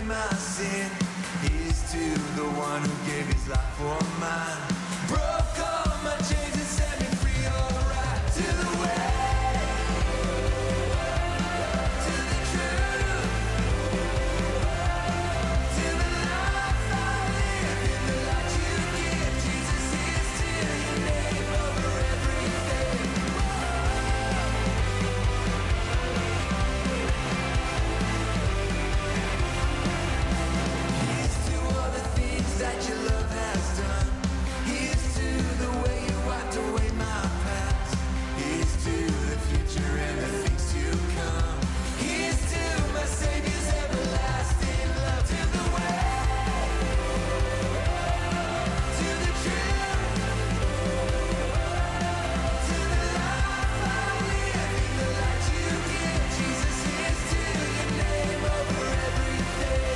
my sin. Here's to the one who gave his life for mine. Broke all my chains and set me free, alright. To the way, to the truth, to the life I live, in the light you give. Jesus is still your name over everything. Here's to all the things that your love has done. Here's to the way you wiped away my past. Here's to the future and the things to come. Here's to my Savior's everlasting love. To the way, to the truth, to the life I live, in the light you give. Jesus is still your name over everything.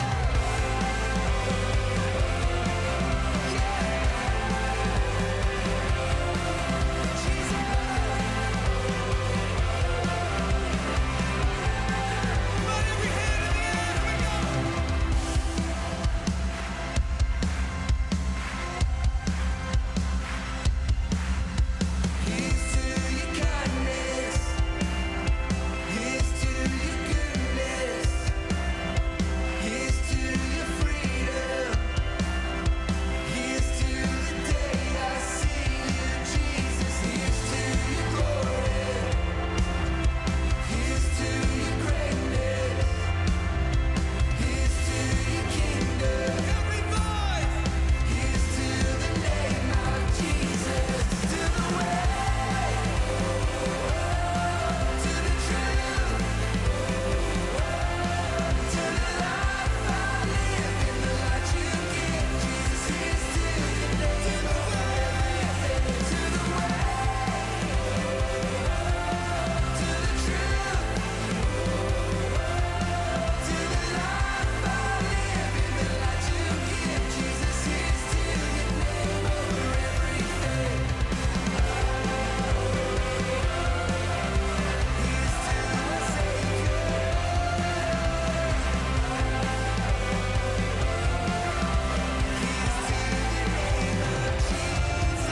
Here's to your kindness. Here's to your goodness. Here's to your freedom. Here's to the day I see you, Jesus. Here's to your glory. Here's to your greatness. Here's to your kingdom. Here's to the name of Jesus. To the way, to the truth, to the life I live, in the light you give. Jesus is still your name over everything. To the way, to the truth, to the life I live, in the light you give. Jesus is still your name over everything. Here's to my Savior. Here's to the name of Jesus.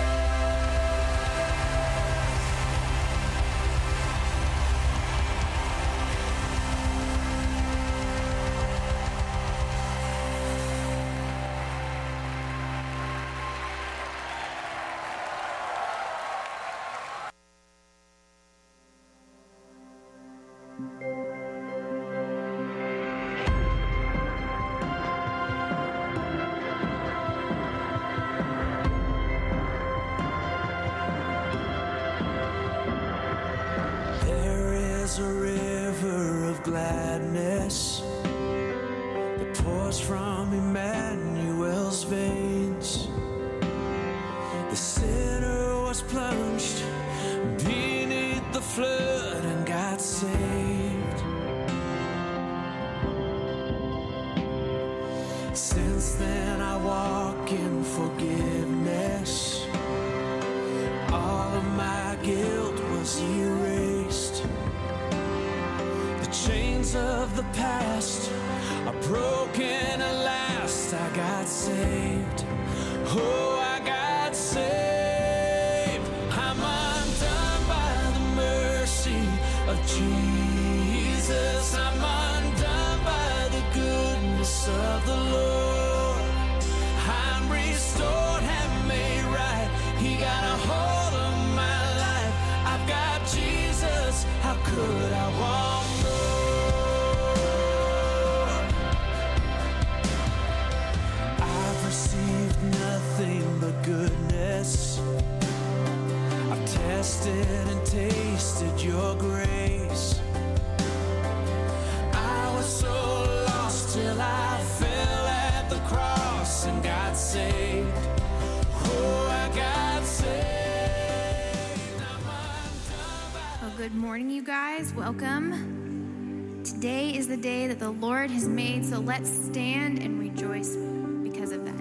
There is a river of gladness that pours from Emmanuel's veins. The sinner was plunged beneath the flood and got saved. Since then I walk in forgiveness. All of my guilt was erased. The chains of the past are broken at last. I got saved. Oh, I got saved. I'm undone by the mercy of Jesus. I'm undone by the goodness of the Lord. I'm restored and made right. He got a hold of my life. I've got Jesus. How could I want more? I've received nothing but goodness. I've tested and tasted your grace. I was so lost till I fell at the cross and got saved. Oh, I got saved. Well, good morning, you guys. Welcome. Today is the day that the Lord has made, so let's stand and rejoice because of that.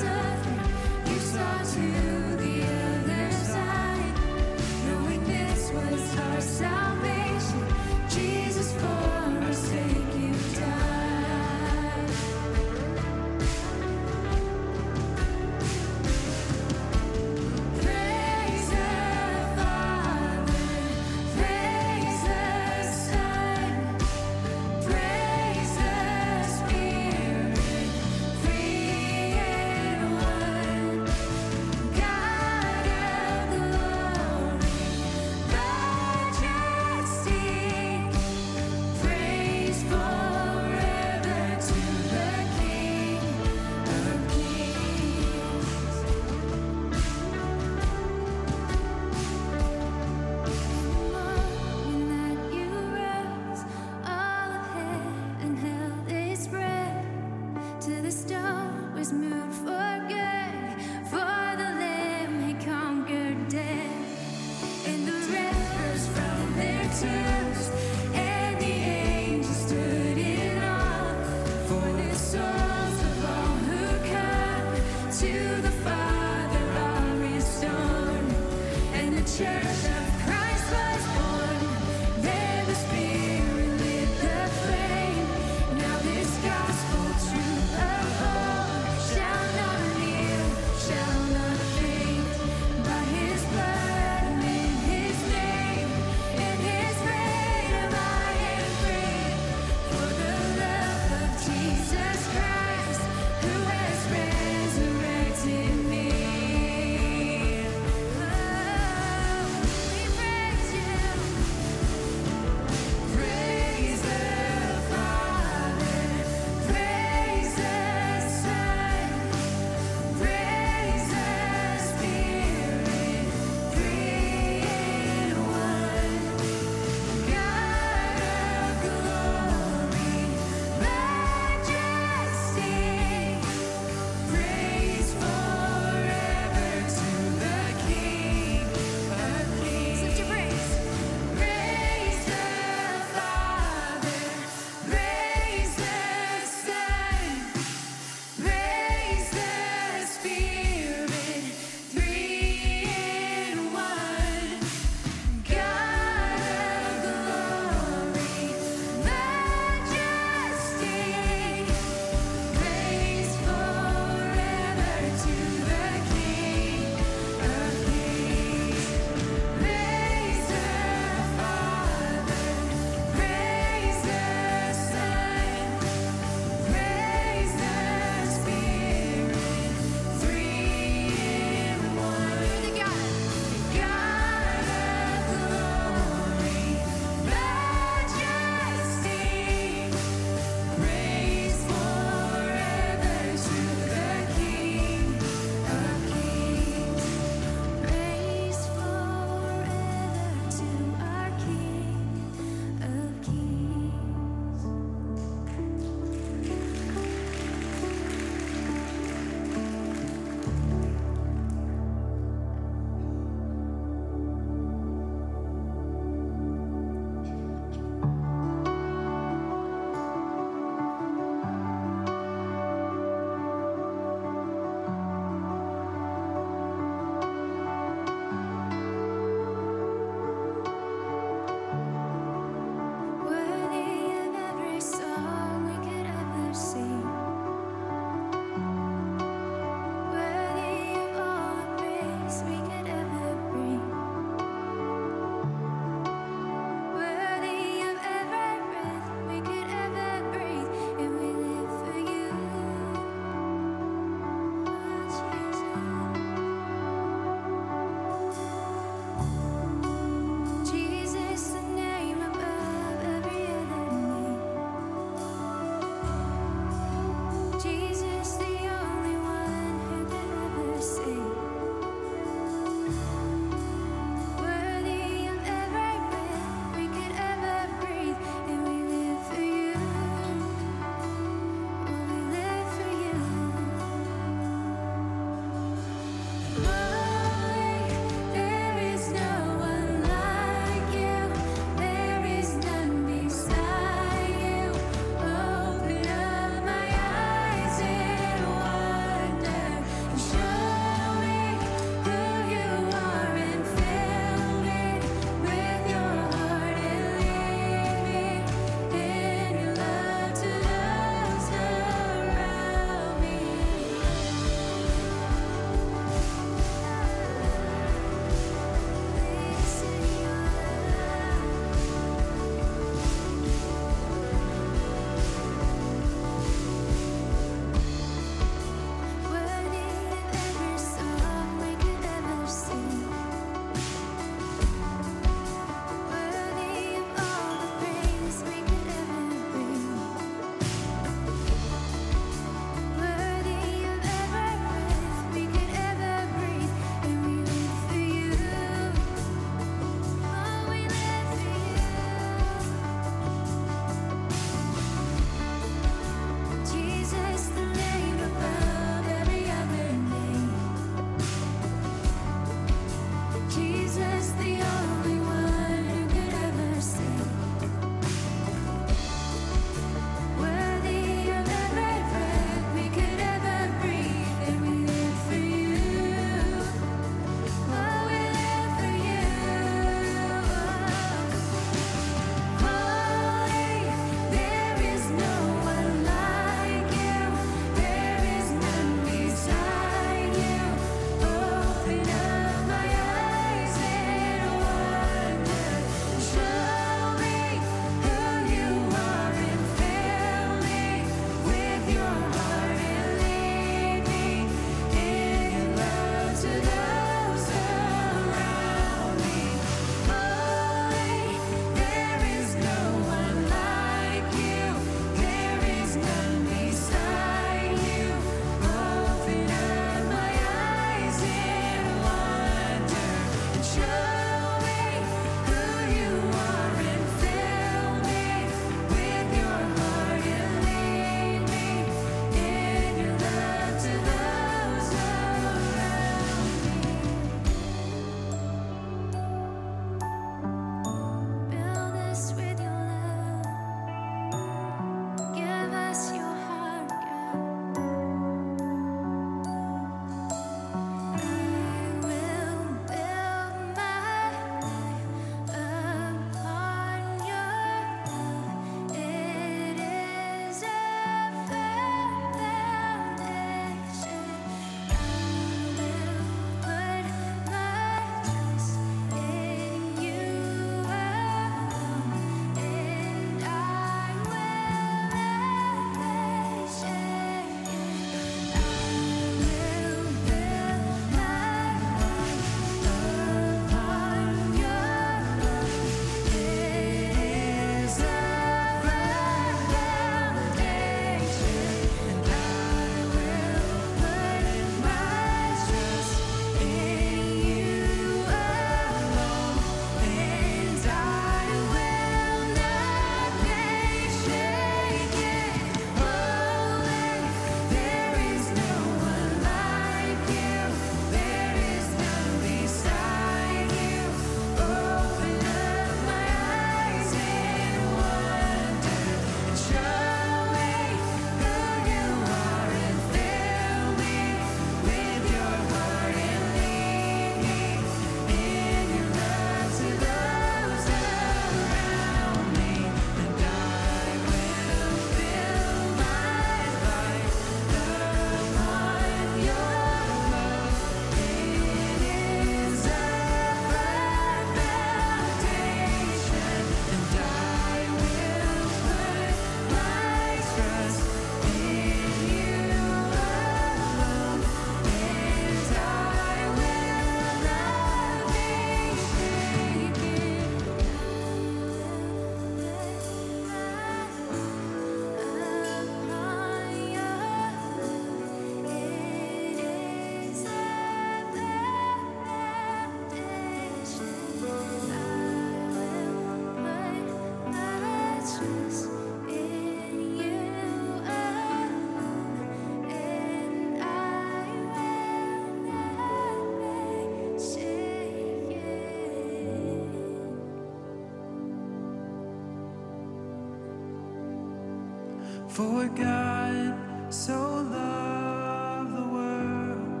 For God so loved the world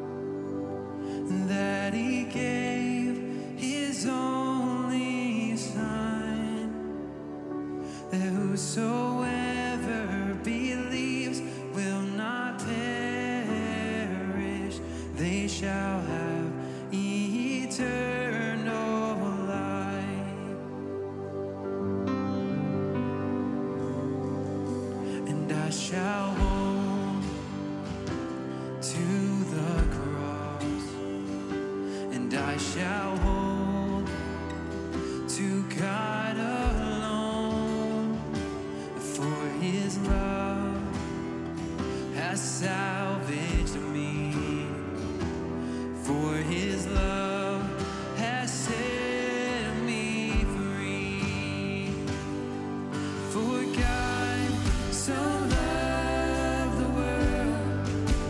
that he gave his only Son, that whosoever believes will not perish, they shall have eternal life. And I shall hold to the cross, and I shall hold to God alone, for his love has salvaged me, for his love has set me free. For God so loved the world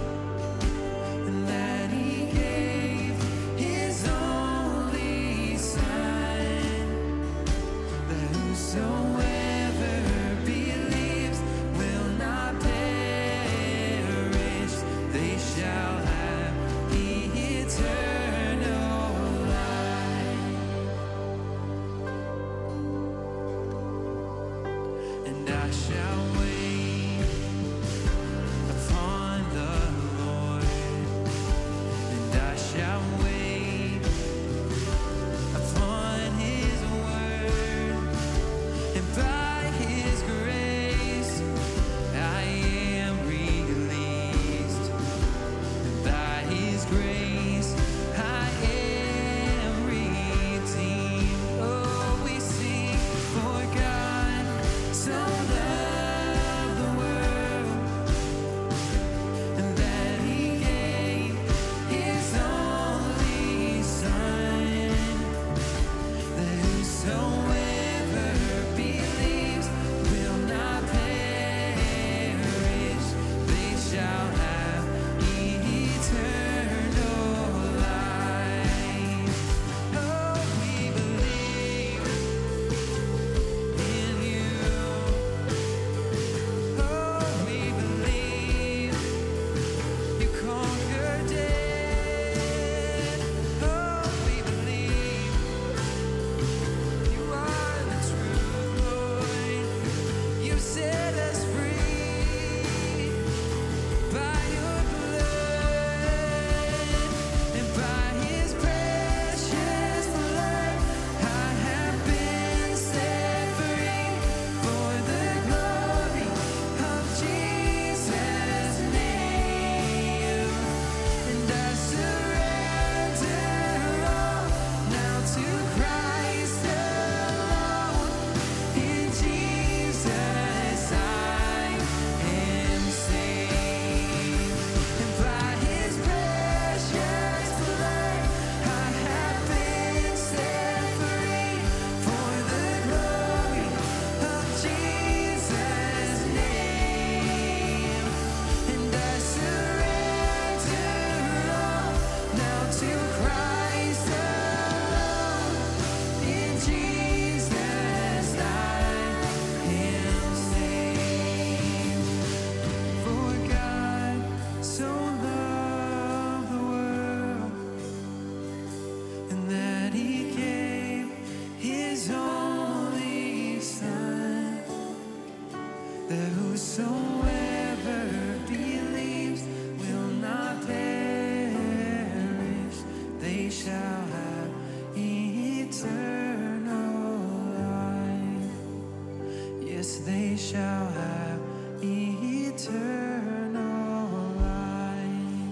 that he gave his only Son, that whosoever believes will not perish, they shall have eternal life. And I shall wait upon the Lord, and I shall wait upon his word, and by his grace I am released, and by his grace I am redeemed. Oh, we sing, for God so loved the world, and that he gave his only Son, that whosoever believes will not perish, they shall have eternal life. Oh, we believe in you. Oh, we believe you conquered death. Oh, we believe you are the truth, Lord. You set us free by your blood, and by his precious blood I have been set free, for the glory of Jesus' name. And I surrender all now to Christ alone. In Jesus I am saved, and by his precious blood I have been set free, for the glory of Jesus' name. And I surrender all now to Christ alone. In Jesus I am saved. For God so loved the world, and that he gave his only Son, that whosoever believes will not perish, they shall have eternal life. Yes, they shall have eternal life.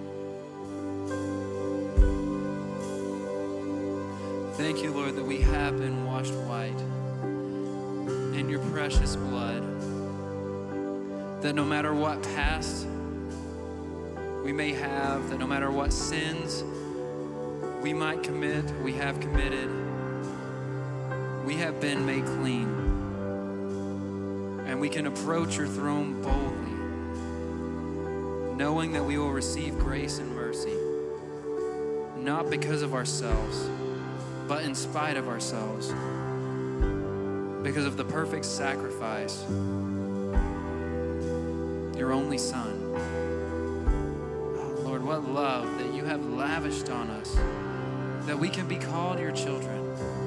Thank you, Lord, that we have been washed white in your precious blood, that no matter what past we may have, that no matter what sins we might commit, we have committed, we have been made clean, and we can approach your throne boldly, knowing that we will receive grace and mercy, not because of ourselves, but in spite of ourselves, because of the perfect sacrifice your only Son. Oh, Lord, what love that you have lavished on us, that we can be called your children.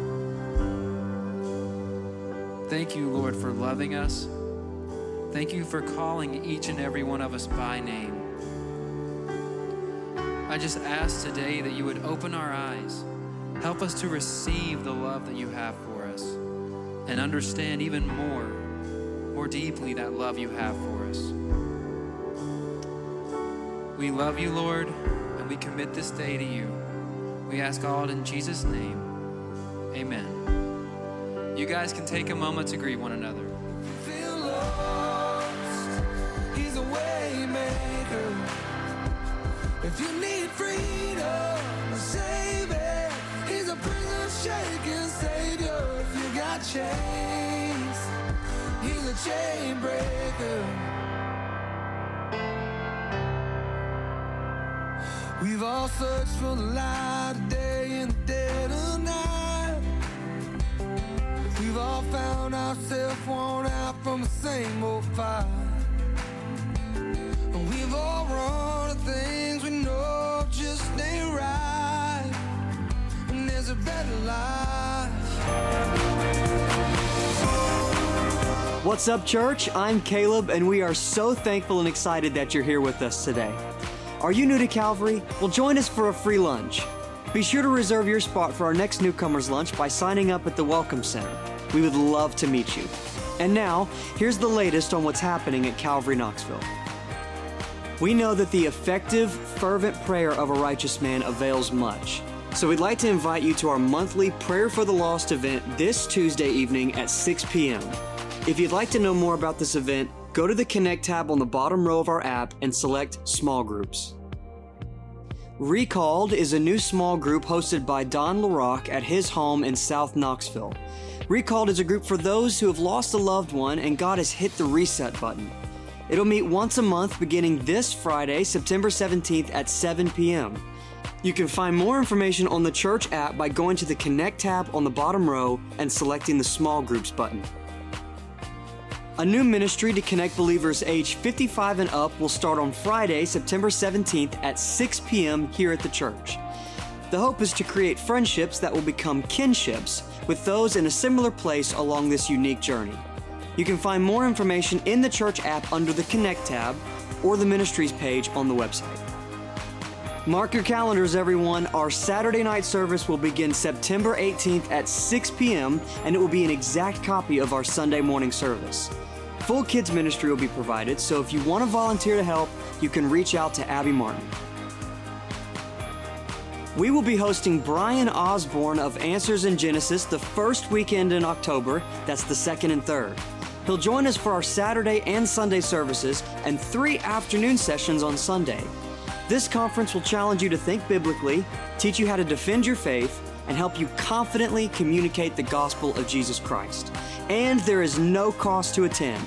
Thank you, Lord, for loving us. Thank you for calling each and every one of us by name. I just ask today that you would open our eyes, help us to receive the love that you have for us, and understand even more deeply that love you have for us. We love you, Lord, and we commit this day to you. We ask all in Jesus' name. Amen. You guys can take a moment to greet one another. Feel lost, he's a way maker. If you need freedom, a savior, he's a prison shaking savior. If you got chains, he's a chain breaker. We've all searched for the light of day in the dead of night. We've all found ourselves worn out from the same old fight. And we've all run to things we know just ain't right. And there's a better life. What's up, church? I'm Caleb, and we are so thankful and excited that you're here with us today. Are you new to Calvary? Well, join us for a free lunch. Be sure to reserve your spot for our next newcomers lunch by signing up at the Welcome Center. We would love to meet you. And now, here's the latest on what's happening at Calvary Knoxville. We know that the effective, fervent prayer of a righteous man avails much. So we'd like to invite you to our monthly Prayer for the Lost event this Tuesday evening at 6 p.m. If you'd like to know more about this event, go to the Connect tab on the bottom row of our app and select Small Groups. Recalled is a new small group hosted by Don LaRock at his home in South Knoxville. Recalled is a group for those who have lost a loved one and God has hit the reset button. It'll meet once a month beginning this Friday, September 17th at 7 p.m. You can find more information on the church app by going to the Connect tab on the bottom row and selecting the Small Groups button. A new ministry to connect believers aged 55 and up will start on Friday, September 17th at 6 p.m. here at the church. The hope is to create friendships that will become kinships with those in a similar place along this unique journey. You can find more information in the church app under the Connect tab or the ministries page on the website. Mark your calendars, everyone. Our Saturday night service will begin September 18th at 6 p.m. and it will be an exact copy of our Sunday morning service. Full kids ministry will be provided, so if you want to volunteer to help, you can reach out to Abby Martin. We will be hosting Brian Osborne of Answers in Genesis the first weekend in October. That's the 2nd and 3rd. He'll join us for our Saturday and Sunday services and 3 afternoon sessions on Sunday. This conference will challenge you to think biblically, teach you how to defend your faith, and help you confidently communicate the gospel of Jesus Christ. And there is no cost to attend.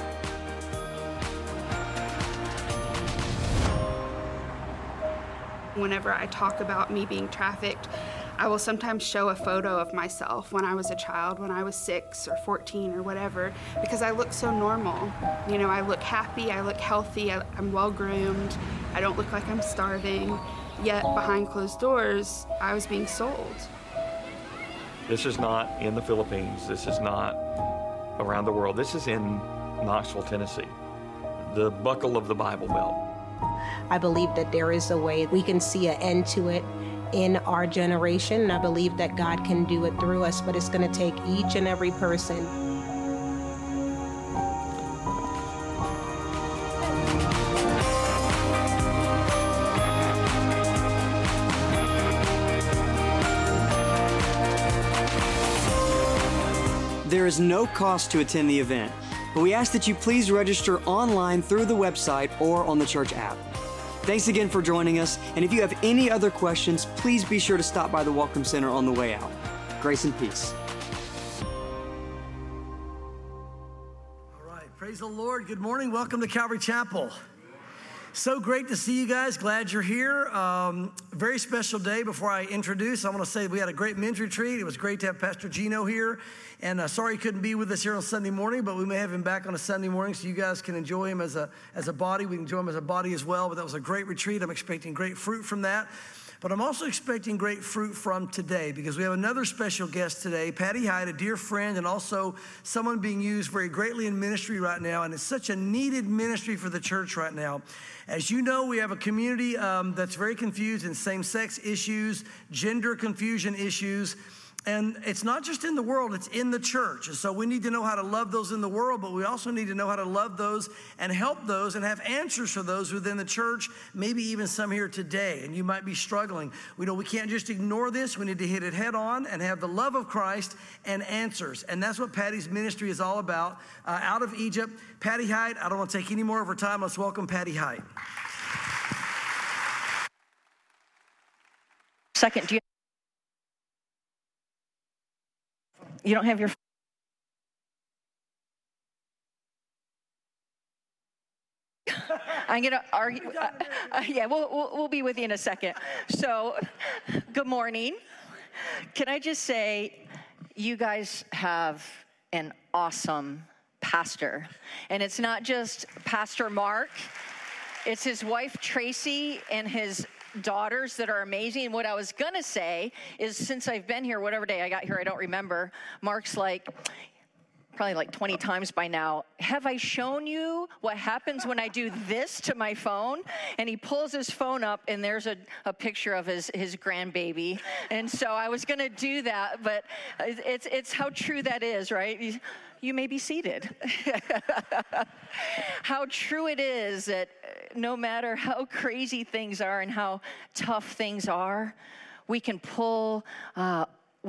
Whenever I talk about me being trafficked, I will sometimes show a photo of myself when I was a child, when I was 6 or 14 or whatever, because I look so normal. You know, I look happy, I look healthy, I'm well-groomed, I don't look like I'm starving, yet behind closed doors, I was being sold. This is not in the Philippines, this is not around the world, this is in Knoxville, Tennessee, the buckle of the Bible Belt. I believe that there is a way we can see an end to it in our generation, and I believe that God can do it through us, but it's going to take each and every person. There is no cost to attend the event, but we ask that you please register online through the website or on the church app. Thanks again for joining us, and if you have any other questions, please be sure to stop by the Welcome Center on the way out. Grace and peace. All right, praise the Lord. Good morning. Welcome to Calvary Chapel. So great to see you guys. Glad you're here. Very special day. Before I introduce, I want to say we had a great men's retreat. It was great to have Pastor Gino here. And sorry he couldn't be with us here on Sunday morning, but we may have him back on a Sunday morning so you guys can enjoy him as a body. We can enjoy him as a body as well. But that was a great retreat. I'm expecting great fruit from that. But I'm also expecting great fruit from today because we have another special guest today, Patty Hyde, a dear friend and also someone being used very greatly in ministry right now. And it's such a needed ministry for the church right now. As you know, we have a community that's very confused in same-sex issues, gender confusion issues. And it's not just in the world, it's in the church. And so we need to know how to love those in the world, but we also need to know how to love those and help those and have answers for those within the church, maybe even some here today. And you might be struggling. We know we can't just ignore this. We need to hit it head on and have the love of Christ and answers. And that's what Patty's ministry is all about. Out of Egypt, Patty Hyde. I don't want to take any more of her time. Let's welcome Patty Hyde. Second, do you don't have your... I'm going to argue. Yeah, we'll be with you in a second. So, good morning. Can I just say, you guys have an awesome pastor. And it's not just Pastor Mark. It's his wife, Tracy, and his daughters that are amazing. And what I was going to say is, since I've been here, whatever day I got here, I don't remember, Mark's probably 20 times by now, have I shown you what happens when I do this to my phone? And he pulls his phone up, and there's a picture of his grandbaby. And so I was going to do that, but it's how true that is, right? You may be seated. How true it is that no matter how crazy things are and how tough things are, we can pull and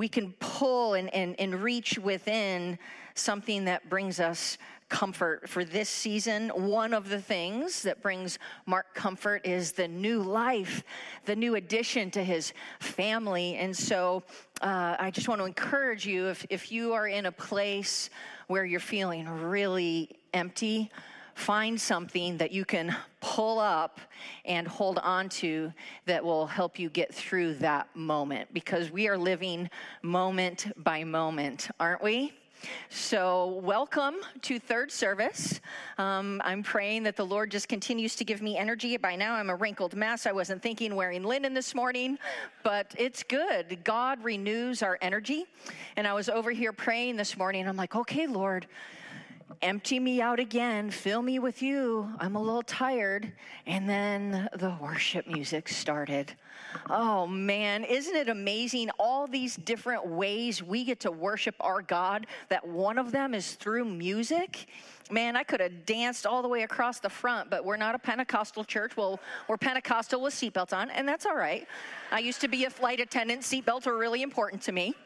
reach within something that brings us comfort for this season. One of the things that brings Mark comfort is the new life, the new addition to his family. And so I just want to encourage you, if you are in a place where you're feeling really empty, find something that you can pull up and hold on to that will help you get through that moment, because we are living moment by moment, aren't we? So welcome to third service. I'm praying that the Lord just continues to give me energy. By now I'm a wrinkled mess. I wasn't thinking wearing linen this morning, but it's good. God renews our energy. And I was over here praying this morning. I'm like, okay, Lord, empty me out again, fill me with you. I'm a little tired. And then the worship music started. Oh man, isn't it amazing all these different ways we get to worship our God, that one of them is through music? Man, I could have danced all the way across the front, but we're not a Pentecostal church. Well, we're Pentecostal with seatbelts on, and that's all right. I used to be a flight attendant. Seatbelts are really important to me.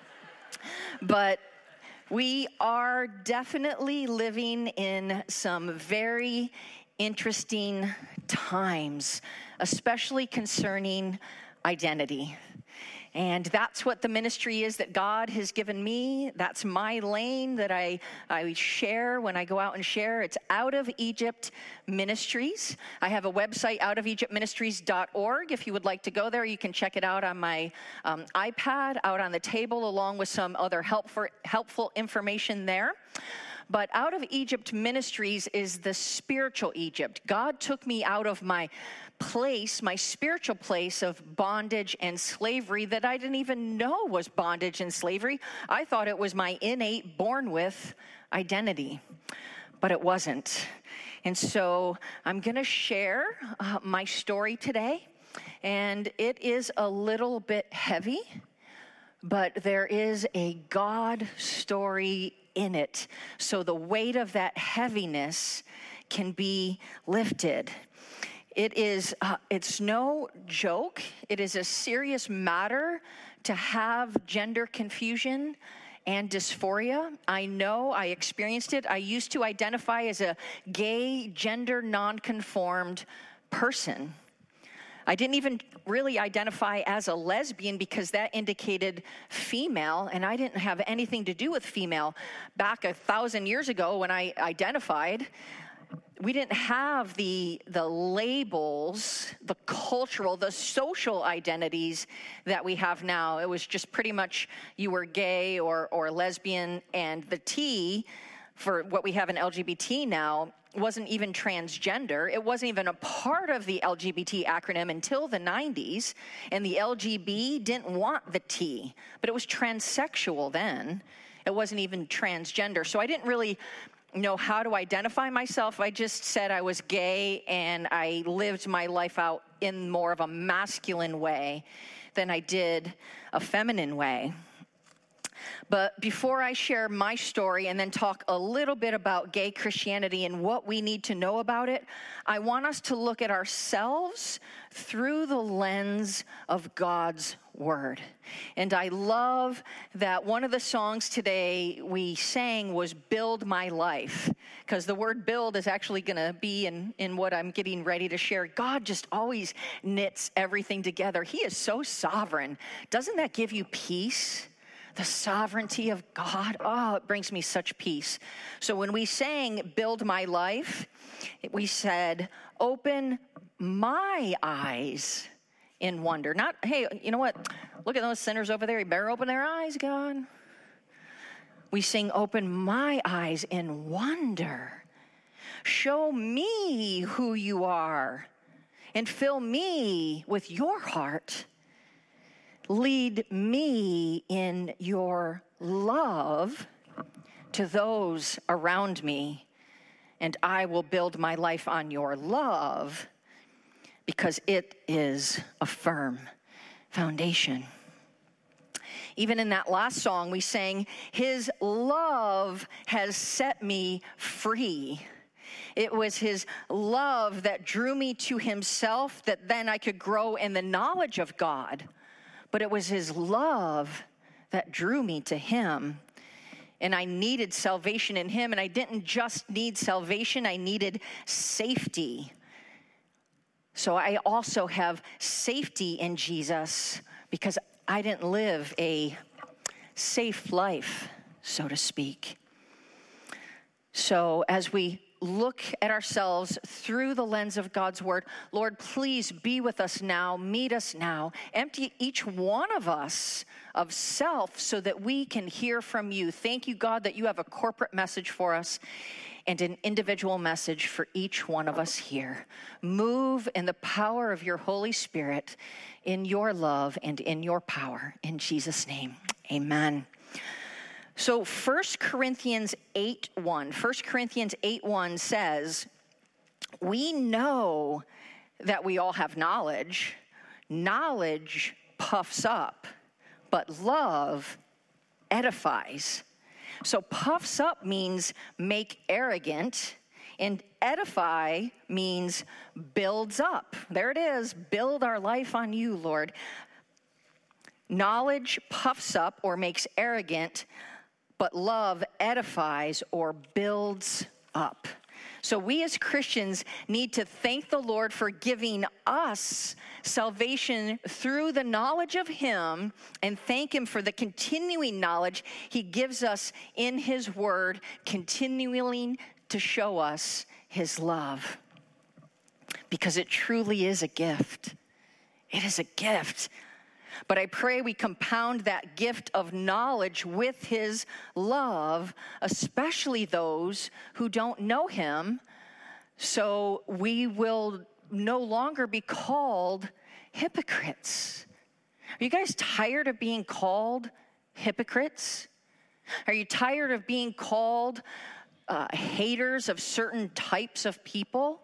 But we are definitely living in some very interesting times, especially concerning identity. And that's what the ministry is that God has given me. That's my lane that I share when I go out and share. It's Out of Egypt Ministries. I have a website, outofegyptministries.org. If you would like to go there, you can check it out on my iPad, out on the table, along with some other helpful information there. But Out of Egypt Ministries is the spiritual Egypt. God took me out of my place, my spiritual place of bondage and slavery that I didn't even know was bondage and slavery. I thought it was my innate, born with identity, but it wasn't. And so I'm going to share my story today, and it is a little bit heavy, but there is a God story in it, so the weight of that heaviness can be lifted. It is, it's no joke. It is a serious matter to have gender confusion and dysphoria. I know, I experienced it. I used to identify as a gay, gender nonconformed person. I didn't even really identify as a lesbian because that indicated female, and I didn't have anything to do with female. Back 1,000 years ago when I identified, we didn't have the labels, the cultural, the social identities that we have now. It was just pretty much you were gay or lesbian, and the T for what we have in LGBT now wasn't even transgender. It wasn't even a part of the LGBT acronym until the 90s, and the LGB didn't want the T, but it was transsexual then. It wasn't even transgender. So I didn't really know how to identify myself. I just said I was gay, and I lived my life out in more of a masculine way than I did a feminine way. But before I share my story and then talk a little bit about gay Christianity and what we need to know about it, I want us to look at ourselves through the lens of God's Word. And I love that one of the songs today we sang was Build My Life, because the word build is actually going to be in what I'm getting ready to share. God just always knits everything together. He is so sovereign. Doesn't that give you peace? The sovereignty of God, oh, it brings me such peace. So when we sang Build My Life, we said, open my eyes in wonder. Not, hey, you know what? Look at those sinners over there. You better open their eyes, God. We sing, open my eyes in wonder. Show me who you are and fill me with your heart. Lead me in your love to those around me, and I will build my life on your love because it is a firm foundation. Even in that last song, we sang, His love has set me free. It was His love that drew me to Himself, that then I could grow in the knowledge of God. But it was His love that drew me to Him. And I needed salvation in Him. And I didn't just need salvation, I needed safety. So I also have safety in Jesus because I didn't live a safe life, so to speak. So as we look at ourselves through the lens of God's Word, Lord, please be with us now, meet us now, empty each one of us of self so that we can hear from you. Thank you, God, that you have a corporate message for us and an individual message for each one of us here. Move in the power of your Holy Spirit, in your love and in your power. In Jesus' name, amen. So 1 Corinthians 8:1 says, we know that we all have knowledge. Knowledge puffs up, but love edifies. So puffs up means make arrogant, and edify means builds up. There it is, build our life on you, Lord. Knowledge puffs up or makes arrogant, but love edifies or builds up. So we as Christians need to thank the Lord for giving us salvation through the knowledge of Him, and thank Him for the continuing knowledge He gives us in His Word, continuing to show us His love. Because it truly is a gift. It is a gift. But I pray we compound that gift of knowledge with His love, especially those who don't know Him, so we will no longer be called hypocrites. Are you guys tired of being called hypocrites? Are you tired of being called haters of certain types of people?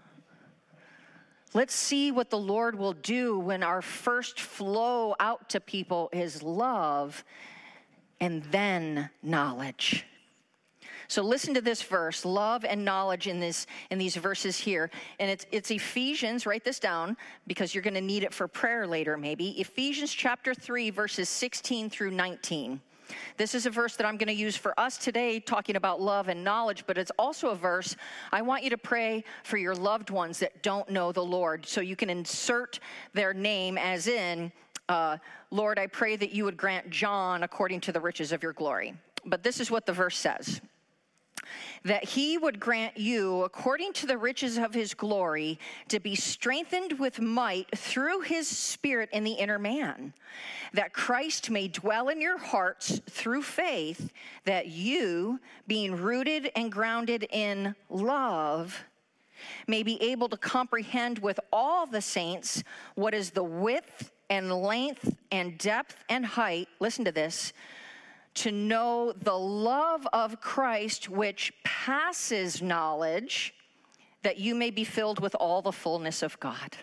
Let's see what the Lord will do when our first flow out to people is love and then knowledge. So listen to this verse, love and knowledge in these verses here. And it's Ephesians, write this down because you're going to need it for prayer later maybe. Ephesians chapter 3, verses 16 through 19. This is a verse that I'm going to use for us today, talking about love and knowledge, but it's also a verse I want you to pray for your loved ones that don't know the Lord. So you can insert their name as in, Lord, I pray that you would grant John according to the riches of your glory. But this is what the verse says. that he would grant you, according to the riches of his glory, to be strengthened with might through his Spirit in the inner man, that Christ may dwell in your hearts through faith, that you, being rooted and grounded in love, may be able to comprehend with all the saints what is the width and length and depth and height, listen to this, to know the love of Christ which passes knowledge, that you may be filled with all the fullness of God.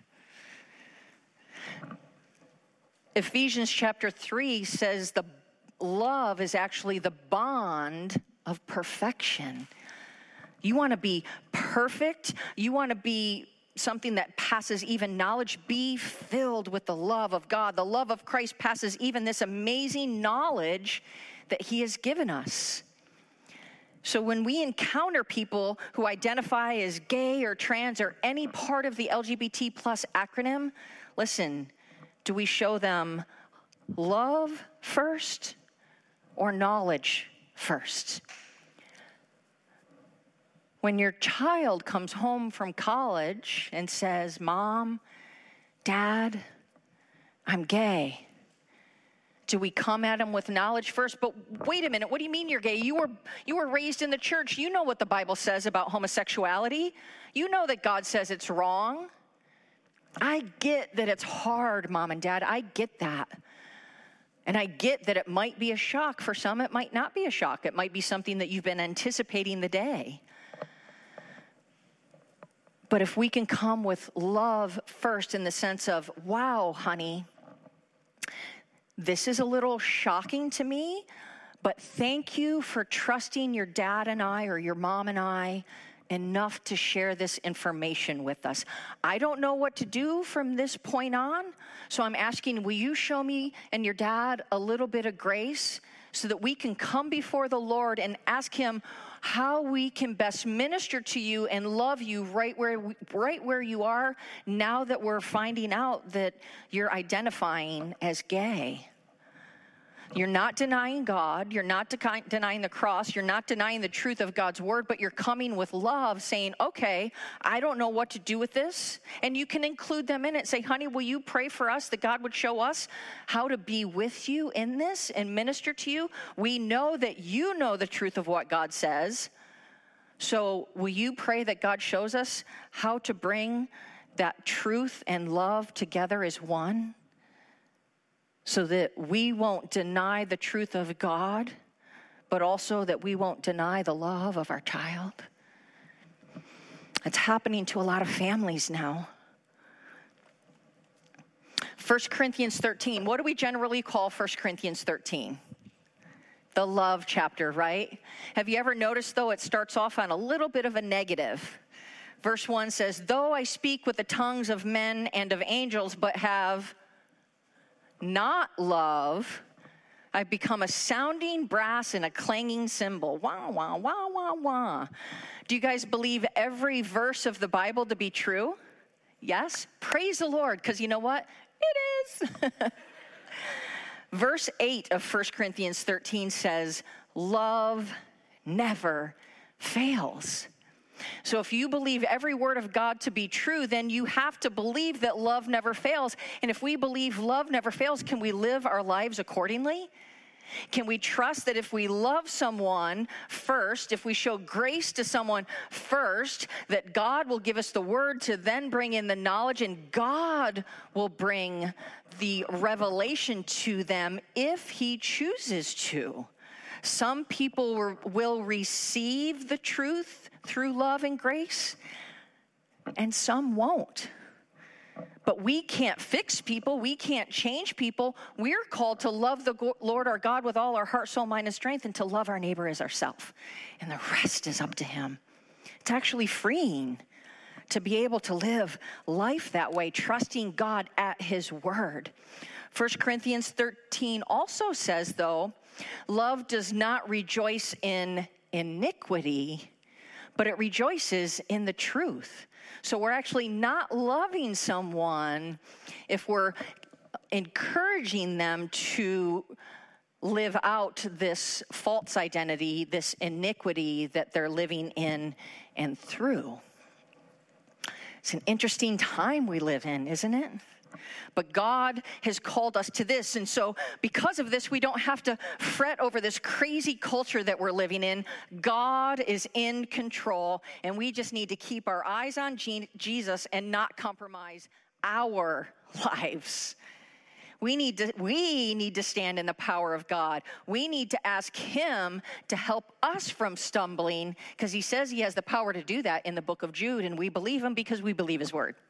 Ephesians chapter 3 says the love is actually the bond of perfection. You want to be perfect? You want to be something that passes even knowledge? Be filled with the love of God. The love of Christ passes even this amazing knowledge that he has given us. So when we encounter people who identify as gay or trans or any part of the LGBT plus acronym, listen, do we show them love first or knowledge first? When your child comes home from college and says, Mom, Dad, I'm gay, do we come at them with knowledge first? But wait a minute, what do you mean you're gay? You were raised in the church. You know what the Bible says about homosexuality. You know that God says it's wrong. I get that it's hard, Mom and Dad. I get that. And I get that it might be a shock. For some, it might not be a shock. It might be something that you've been anticipating the day. But if we can come with love first in the sense of, wow, honey, this is a little shocking to me, but thank you for trusting your dad and I or your mom and I enough to share this information with us. I don't know what to do from this point on, so I'm asking, will you show me and your dad a little bit of grace so that we can come before the Lord and ask him how we can best minister to you and love you right where you are now that we're finding out that you're identifying as gay. You're not denying God. You're not denying the cross. You're not denying the truth of God's word, but you're coming with love saying, okay, I don't know what to do with this. And you can include them in it. Say, honey, will you pray for us that God would show us how to be with you in this and minister to you? We know that you know the truth of what God says. So will you pray that God shows us how to bring that truth and love together as one? So that we won't deny the truth of God, but also that we won't deny the love of our child. It's happening to a lot of families now. 1 Corinthians 13. What do we generally call 1 Corinthians 13? The love chapter, right? Have you ever noticed, though, it starts off on a little bit of a negative. Verse 1 says, though I speak with the tongues of men and of angels, but have not love, I've become a sounding brass and a clanging cymbal. Wah, wah, wah, wah, wah. Do you guys believe every verse of the Bible to be true? Yes? Praise the Lord, because you know what? It is. Verse 8 of 1 Corinthians 13 says, love never fails. So if you believe every word of God to be true, then you have to believe that love never fails. And if we believe love never fails, can we live our lives accordingly? Can we trust that if we love someone first, if we show grace to someone first, that God will give us the word to then bring in the knowledge, and God will bring the revelation to them if he chooses to? Some people will receive the truth through love and grace, and some won't. But we can't fix people. We can't change people. We're called to love the Lord our God with all our heart, soul, mind, and strength, and to love our neighbor as ourselves. And the rest is up to him. It's actually freeing to be able to live life that way, trusting God at his word. 1 Corinthians 13 also says, though, love does not rejoice in iniquity, but it rejoices in the truth. So we're actually not loving someone if we're encouraging them to live out this false identity, this iniquity that they're living in and through. It's an interesting time we live in, isn't it? But God has called us to this. And so because of this, we don't have to fret over this crazy culture that we're living in. God is in control, and we just need to keep our eyes on Jesus and not compromise our lives. We need to stand in the power of God. We need to ask him to help us from stumbling, because he says he has the power to do that in the book of Jude, and we believe him because we believe his word.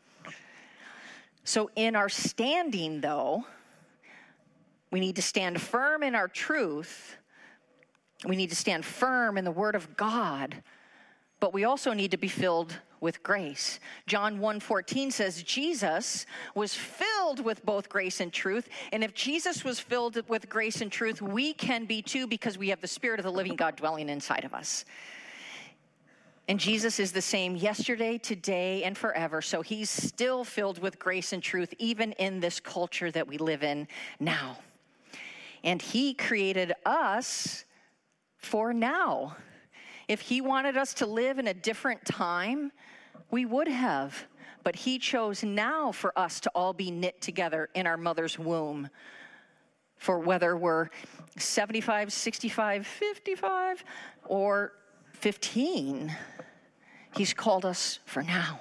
So in our standing, though, we need to stand firm in our truth. We need to stand firm in the word of God, but we also need to be filled with grace. John 1:14 says Jesus was filled with both grace and truth. And if Jesus was filled with grace and truth, we can be too, because we have the Spirit of the living God dwelling inside of us. And Jesus is the same yesterday, today, and forever. So he's still filled with grace and truth, even in this culture that we live in now. And he created us for now. If he wanted us to live in a different time, we would have. But he chose now for us to all be knit together in our mother's womb. For whether we're 75, 65, 55, or 15, he's called us for now.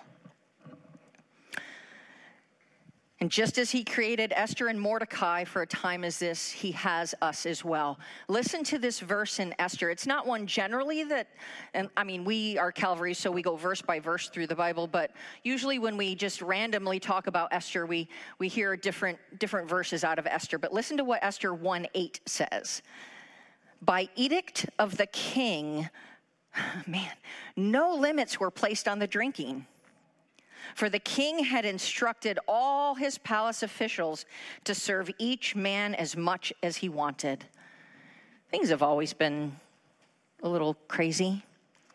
And just as he created Esther and Mordecai for a time as this, he has us as well. Listen to this verse in Esther. It's not one generally that, and I mean, we are Calvary, so we go verse by verse through the Bible, but usually when we just randomly talk about Esther, we hear different verses out of Esther. But listen to what Esther 1:8 says. By edict of the king, no limits were placed on the drinking. For the king had instructed all his palace officials to serve each man as much as he wanted. Things have always been a little crazy.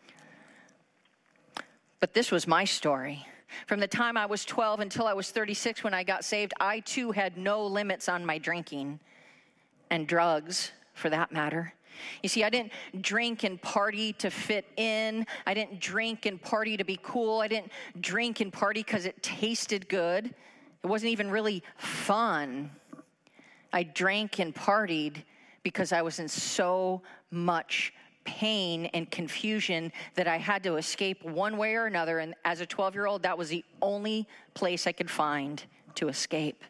But this was my story. From the time I was 12 until I was 36 when I got saved, I too had no limits on my drinking and drugs, for that matter. You see, I didn't drink and party to fit in. I didn't drink and party to be cool. I didn't drink and party because it tasted good. It wasn't even really fun. I drank and partied because I was in so much pain and confusion that I had to escape one way or another. And as a 12-year-old, that was the only place I could find to escape.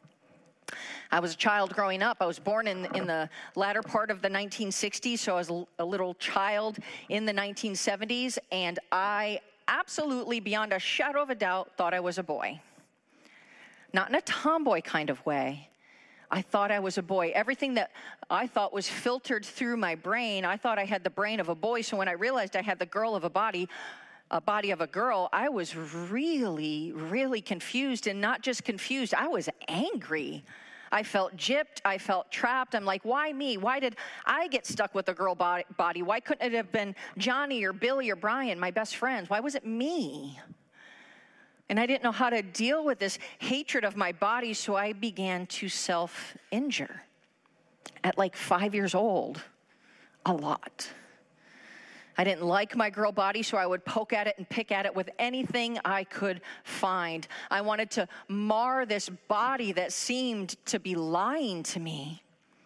I was a child growing up. I was born in the latter part of the 1960s, so I was a little child in the 1970s, and I absolutely, beyond a shadow of a doubt, thought I was a boy. Not in a tomboy kind of way. I thought I was a boy. Everything that I thought was filtered through my brain, I thought I had the brain of a boy, so when I realized I had the girl of a body of a girl, I was really, really confused, and not just confused, I was angry. I felt gypped. I felt trapped. I'm like, why me? Why did I get stuck with a girl body? Why couldn't it have been Johnny or Billy or Brian, my best friends? Why was it me? And I didn't know how to deal with this hatred of my body, so I began to self-injure at like 5 years old, a lot. I didn't like my girl body, so I would poke at it and pick at it with anything I could find. I wanted to mar this body that seemed to be lying to me.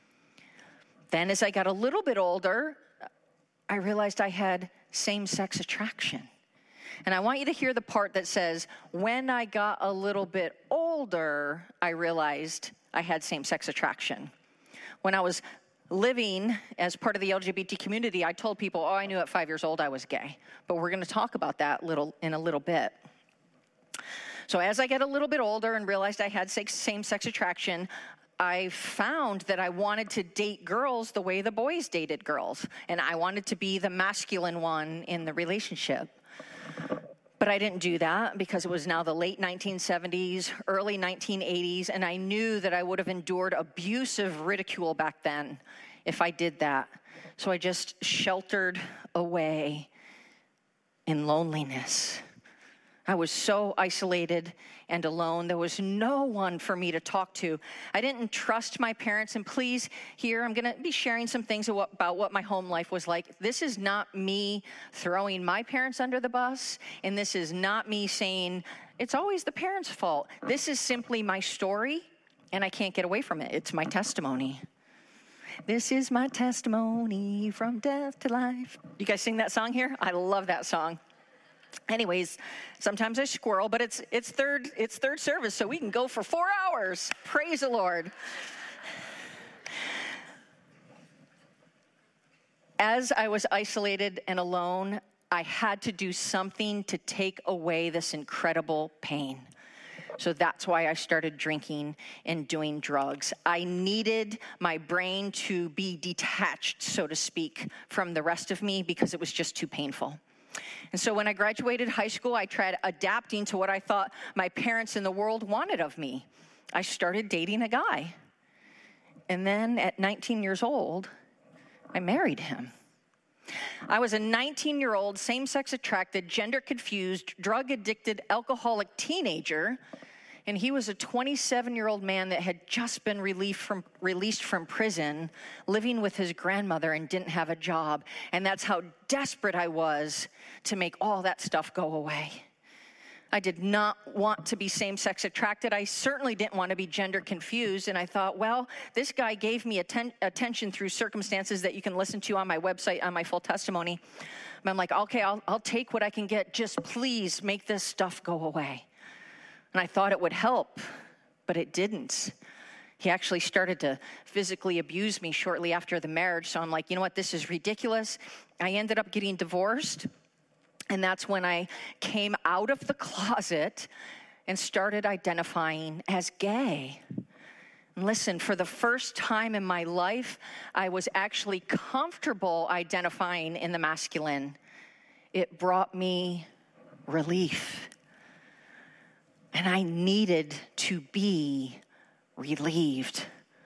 Then as I got a little bit older, I realized I had same-sex attraction. And I want you to hear the part that says, when I got a little bit older, I realized I had same-sex attraction. When I was living as part of the LGBT community, I told people, I knew at 5 years old I was gay. But we're going to talk about that in a little bit. So as I get a little bit older and realized I had same-sex attraction, I found that I wanted to date girls the way the boys dated girls. And I wanted to be the masculine one in the relationship. But I didn't do that because it was now the late 1970s, early 1980s, and I knew that I would have endured abusive ridicule back then if I did that. So I just sheltered away in loneliness. I was so isolated and alone. There was no one for me to talk to. I didn't trust my parents. And please, here, I'm going to be sharing some things about what my home life was like. This is not me throwing my parents under the bus, and this is not me saying it's always the parents' fault. This is simply my story, and I can't get away from it. It's my testimony. This is my testimony from death to life. You guys sing that song here? I love that song. Anyways, sometimes I squirrel, but it's third service, so we can go for 4 hours. Praise the Lord. As I was isolated and alone, I had to do something to take away this incredible pain. So that's why I started drinking and doing drugs. I needed my brain to be detached, so to speak, from the rest of me because it was just too painful. And so when I graduated high school, I tried adapting to what I thought my parents in the world wanted of me. I started dating a guy. And then at 19 years old, I married him. I was a 19-year-old, same-sex attracted, gender-confused, drug-addicted, alcoholic teenager, and he was a 27-year-old man that had just been released from prison, living with his grandmother and didn't have a job. And that's how desperate I was to make all that stuff go away. I did not want to be same-sex attracted. I certainly didn't want to be gender confused. And I thought, well, this guy gave me attention through circumstances that you can listen to on my website, on my full testimony. But I'm like, okay, I'll take what I can get. Just please make this stuff go away. And I thought it would help, but it didn't. He actually started to physically abuse me shortly after the marriage. So I'm like, you know what, this is ridiculous. I ended up getting divorced. And that's when I came out of the closet and started identifying as gay. And listen, for the first time in my life, I was actually comfortable identifying in the masculine. It brought me relief. And I needed to be relieved.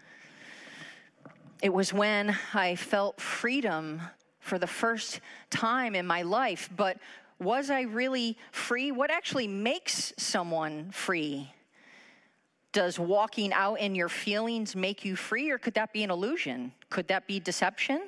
It was when I felt freedom for the first time in my life. But was I really free? What actually makes someone free? Does walking out in your feelings make you free, or could that be an illusion? Could that be deception?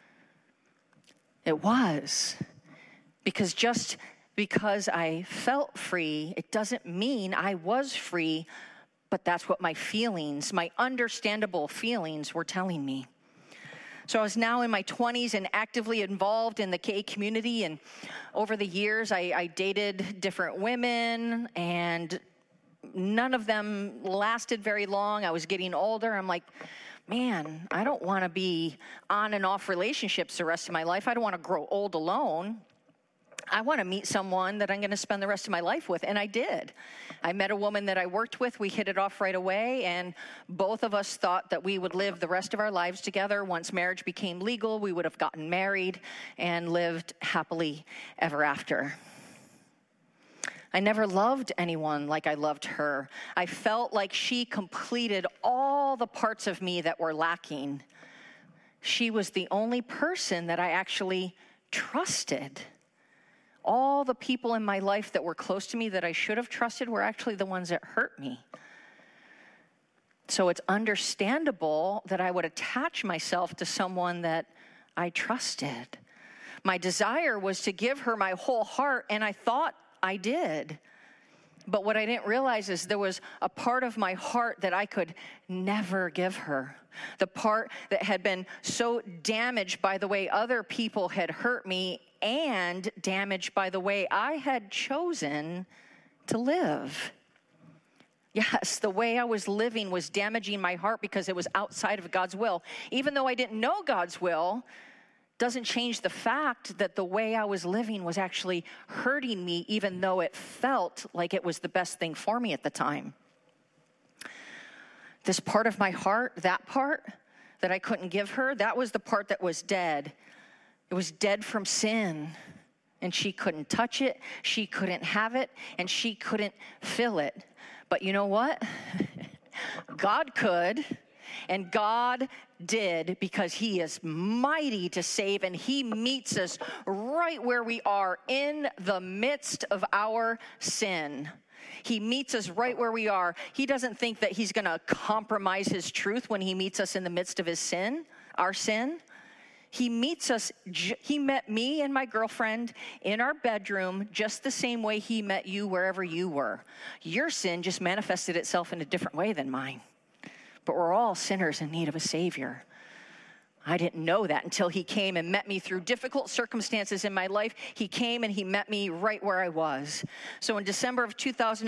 It was. Because just because I felt free, it doesn't mean I was free, but that's what my feelings, my understandable feelings were telling me. So I was now in my 20s and actively involved in the gay community, and over the years I dated different women, and none of them lasted very long. I was getting older. I'm like, man, I don't want to be on and off relationships the rest of my life. I don't want to grow old alone. I want to meet someone that I'm going to spend the rest of my life with, and I did. I met a woman that I worked with. We hit it off right away, and both of us thought that we would live the rest of our lives together. Once marriage became legal, we would have gotten married and lived happily ever after. I never loved anyone like I loved her. I felt like she completed all the parts of me that were lacking. She was the only person that I actually trusted. All the people in my life that were close to me that I should have trusted were actually the ones that hurt me. So it's understandable that I would attach myself to someone that I trusted. My desire was to give her my whole heart, and I thought I did. But what I didn't realize is there was a part of my heart that I could never give her. The part that had been so damaged by the way other people had hurt me and damaged by the way I had chosen to live. Yes, the way I was living was damaging my heart because it was outside of God's will. Even though I didn't know God's will, doesn't change the fact that the way I was living was actually hurting me, even though it felt like it was the best thing for me at the time. This part of my heart, that part that I couldn't give her, that was the part that was dead. It was dead from sin, and she couldn't touch it, she couldn't have it, and she couldn't fill it. But you know what? God could, and God did, because he is mighty to save, and he meets us right right where we are in the midst of our sin. He meets us right where we are. He doesn't think that he's going to compromise his truth when he meets us in the midst of his sin, our sin. He meets us, he met me and my girlfriend in our bedroom just the same way he met you wherever you were. Your sin just manifested itself in a different way than mine. But we're all sinners in need of a Savior. I didn't know that until he came and met me through difficult circumstances in my life. He came and he met me right where I was. So in December of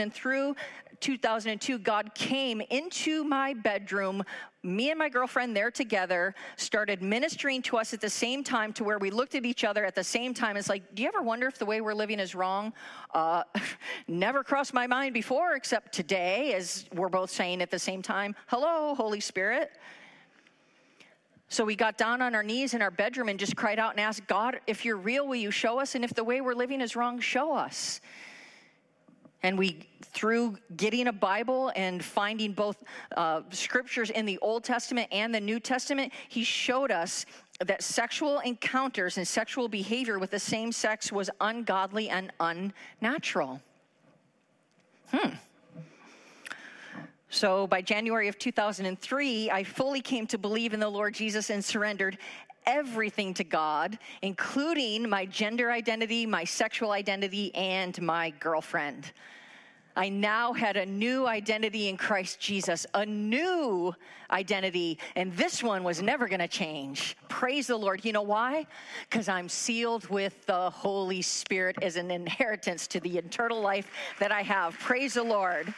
2002, God came into my bedroom, me and my girlfriend there together, started ministering to us at the same time to where we looked at each other at the same time. It's like, do you ever wonder if the way we're living is wrong? Never crossed my mind before, except today, as we're both saying at the same time, hello, Holy Spirit. So we got down on our knees in our bedroom and just cried out and asked, God, if you're real, will you show us? And if the way we're living is wrong, show us. And we, through getting a Bible and finding both scriptures in the Old Testament and the New Testament, he showed us that sexual encounters and sexual behavior with the same sex was ungodly and unnatural. So by January of 2003, I fully came to believe in the Lord Jesus and surrendered everything to God, including my gender identity, my sexual identity, and my girlfriend. I now had a new identity in Christ Jesus, a new identity, and this one was never going to change. Praise the Lord. You know why? Because I'm sealed with the Holy Spirit as an inheritance to the eternal life that I have. Praise the Lord.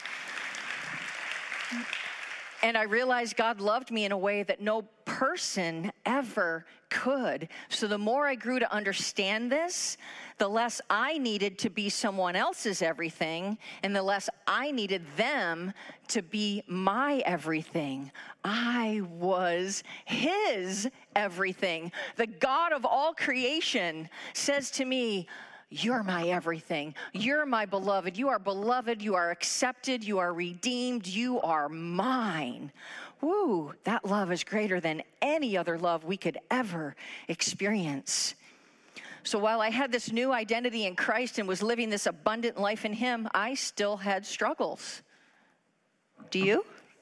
And I realized God loved me in a way that no person ever could. So the more I grew to understand this, the less I needed to be someone else's everything, and the less I needed them to be my everything. I was his everything. The God of all creation says to me, you're my everything. You're my beloved. You are beloved. You are accepted. You are redeemed. You are mine. Woo, that love is greater than any other love we could ever experience. So while I had this new identity in Christ and was living this abundant life in him, I still had struggles. Do you?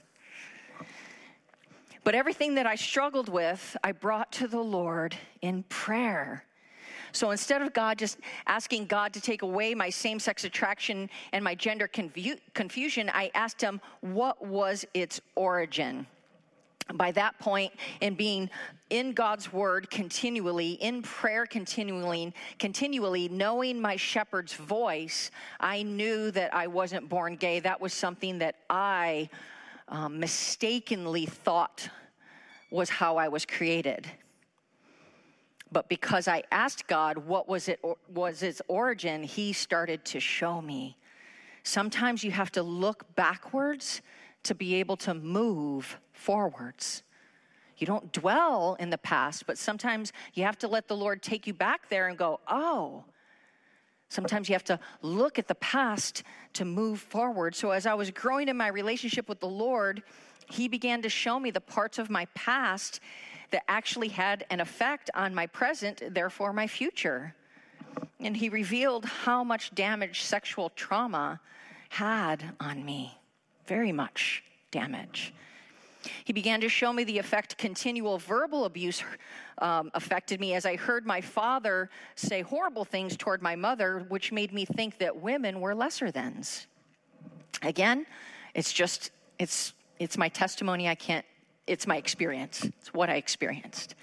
But everything that I struggled with, I brought to the Lord in prayer. So instead of just asking God to take away my same-sex attraction and my gender confusion, I asked him, what was its origin? By that point, in being in God's word continually, in prayer continually, knowing my shepherd's voice, I knew that I wasn't born gay. That was something that I mistakenly thought was how I was created. But because I asked God what was its origin, he started to show me. Sometimes you have to look backwards to be able to move forwards. You don't dwell in the past, but sometimes you have to let the Lord take you back there and go, oh. Sometimes you have to look at the past to move forward. So as I was growing in my relationship with the Lord, he began to show me the parts of my past that actually had an effect on my present, therefore my future. And he revealed how much damage sexual trauma had on me. Very much damage. He began to show me the effect continual verbal abuse affected me as I heard my father say horrible things toward my mother, which made me think that women were lesser thans. Again, it's my testimony. It's my experience. It's what I experienced.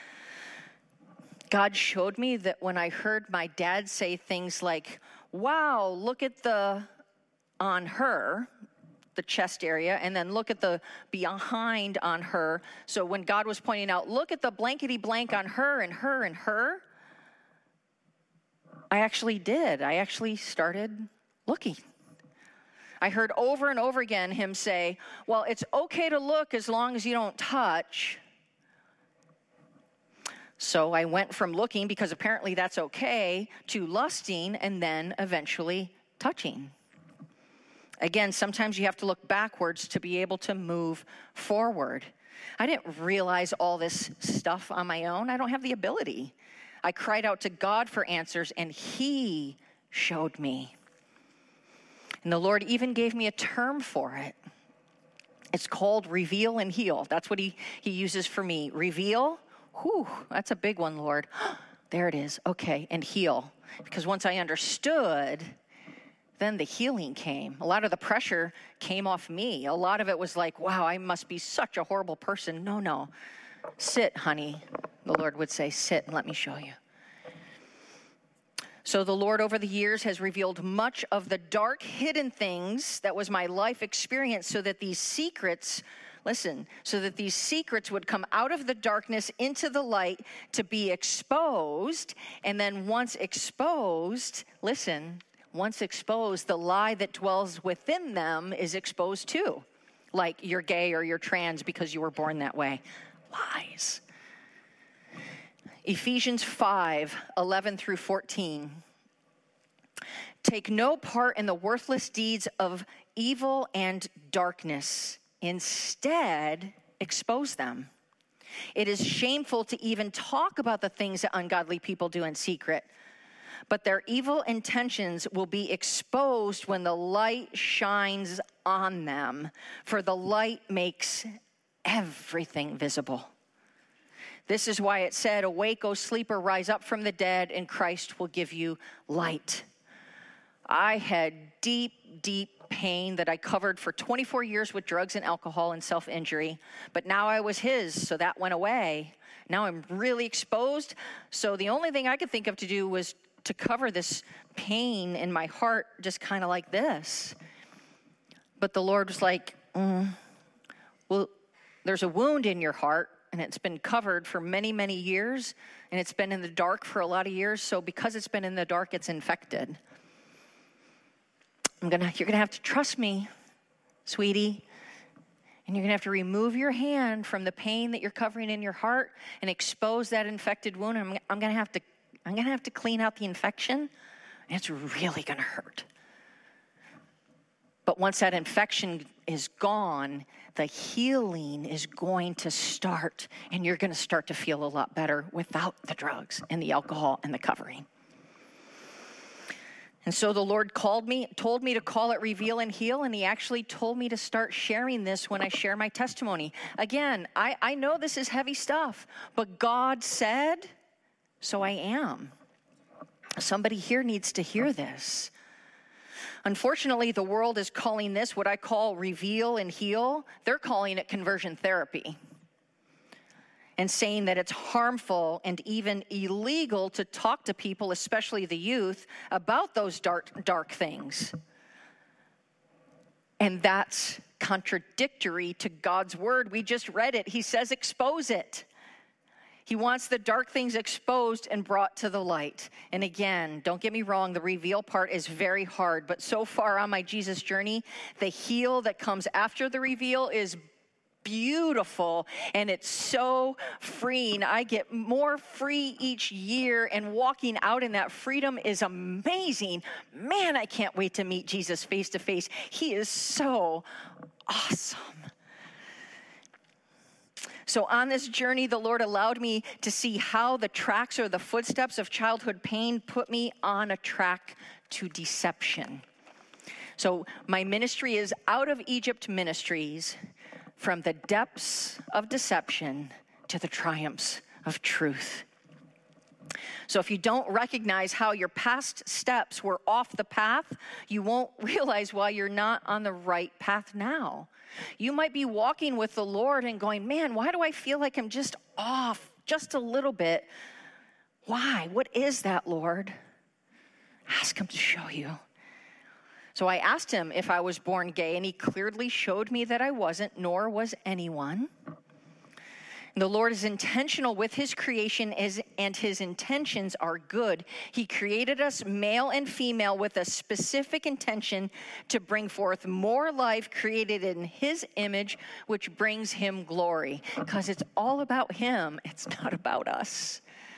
God showed me that when I heard my dad say things like, wow, look at on her, the chest area, and then look at the behind on her. So when God was pointing out, look at the blankety blank on her and her and her, I actually did. I actually started looking. I heard over and over again him say, well, it's okay to look as long as you don't touch. So I went from looking, because apparently that's okay, to lusting and then eventually touching. Again, sometimes you have to look backwards to be able to move forward. I didn't realize all this stuff on my own. I don't have the ability. I cried out to God for answers, and he showed me. And the Lord even gave me a term for it. It's called reveal and heal. That's what he uses for me. Reveal, whew, that's a big one, Lord. There it is. Okay, and heal. Because once I understood, then the healing came. A lot of the pressure came off me. A lot of it was like, wow, I must be such a horrible person. No. Sit, honey, the Lord would say, sit and let me show you. So the Lord over the years has revealed much of the dark hidden things that was my life experience so that these secrets, listen, so that these secrets would come out of the darkness into the light to be exposed. And then once exposed, listen, once exposed, the lie that dwells within them is exposed too. Like you're gay or you're trans because you were born that way. Lies. Ephesians 5:11 through 14. Take no part in the worthless deeds of evil and darkness. Instead, expose them. It is shameful to even talk about the things that ungodly people do in secret, but their evil intentions will be exposed when the light shines on them, for the light makes everything visible. This is why it said, awake, O sleeper, rise up from the dead, and Christ will give you light. I had deep pain that I covered for 24 years with drugs and alcohol and self-injury, but now I was his, so that went away. Now I'm really exposed, so the only thing I could think of to do was to cover this pain in my heart just kind of like this. But the Lord was like, well, there's a wound in your heart, and it's been covered for many, many years, and it's been in the dark for a lot of years, so because it's been in the dark, it's infected. You're gonna have to trust me, sweetie, and you're gonna have to remove your hand from the pain that you're covering in your heart and expose that infected wound. I'm gonna have to clean out the infection, and it's really gonna hurt. But once that infection is gone, the healing is going to start, and you're going to start to feel a lot better without the drugs and the alcohol and the covering. And so the Lord told me to call it Reveal and Heal, and he actually told me to start sharing this when I share my testimony. Again, I know this is heavy stuff, but God said, so I am. Somebody here needs to hear this. Unfortunately, the world is calling this what I call reveal and heal. They're calling it conversion therapy and saying that it's harmful and even illegal to talk to people, especially the youth, about those dark things. And that's contradictory to God's word. We just read it. He says, expose it. He wants the dark things exposed and brought to the light. And again, don't get me wrong, the reveal part is very hard. But so far on my Jesus journey, the heal that comes after the reveal is beautiful, and it's so freeing. I get more free each year, and walking out in that freedom is amazing. Man, I can't wait to meet Jesus face to face. He is so awesome. So on this journey, the Lord allowed me to see how the tracks or the footsteps of childhood pain put me on a track to deception. So my ministry is Out of Egypt Ministries, from the depths of deception to the triumphs of truth. So if you don't recognize how your past steps were off the path, you won't realize why you're not on the right path now. You might be walking with the Lord and going, man, why do I feel like I'm just off just a little bit? Why? What is that, Lord? Ask him to show you. So I asked him if I was born gay, and he clearly showed me that I wasn't, nor was anyone. The Lord is intentional with his creation, and his intentions are good. He created us male and female with a specific intention to bring forth more life created in his image, which brings him glory. Because it's all about him. It's not about us.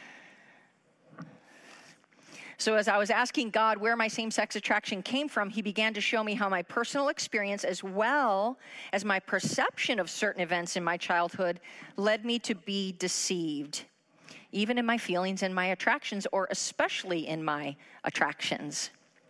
So as I was asking God where my same-sex attraction came from, he began to show me how my personal experience, as well as my perception of certain events in my childhood, led me to be deceived. even in my feelings and my attractions, or especially in my attractions.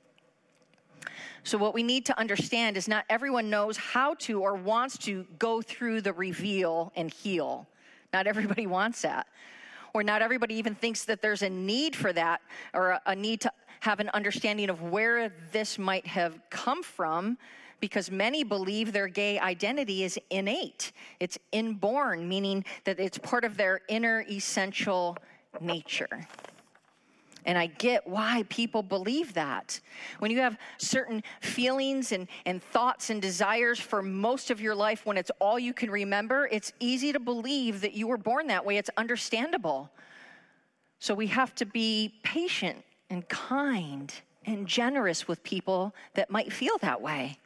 So what we need to understand is not everyone knows how to or wants to go through the reveal and heal. Not everybody wants that. Or not everybody even thinks that there's a need for that, or a need to have an understanding of where this might have come from, because many believe their gay identity is innate. It's inborn, meaning that it's part of their inner essential nature. And I get why people believe that. When you have certain feelings and thoughts and desires for most of your life, when it's all you can remember, it's easy to believe that you were born that way. It's understandable. So we have to be patient and kind and generous with people that might feel that way.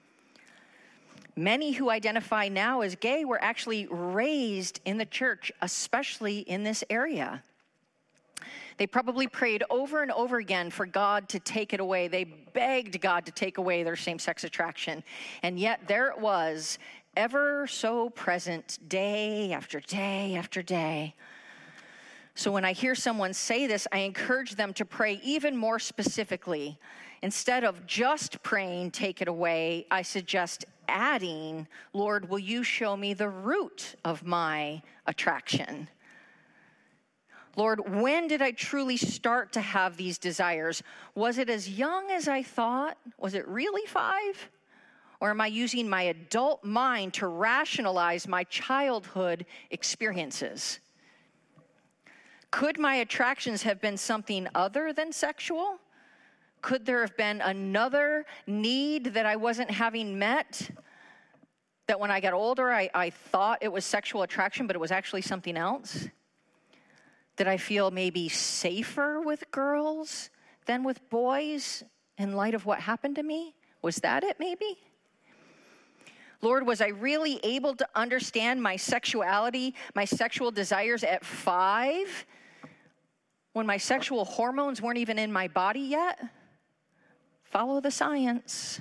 Many who identify now as gay were actually raised in the church, especially in this area. They probably prayed over and over again for God to take it away. They begged God to take away their same-sex attraction. And yet there it was, ever so present, day after day after day. So when I hear someone say this, I encourage them to pray even more specifically. Instead of just praying, take it away, I suggest adding, Lord, will you show me the root of my attraction? Lord, when did I truly start to have these desires? Was it as young as I thought? Was it really 5? Or am I using my adult mind to rationalize my childhood experiences? Could my attractions have been something other than sexual? Could there have been another need that I wasn't having met? That when I got older, I thought it was sexual attraction, but it was actually something else? Did I feel maybe safer with girls than with boys in light of what happened to me? Was that it maybe? Lord, was I really able to understand my sexuality, my sexual desires at 5 when my sexual hormones weren't even in my body yet? Follow the science.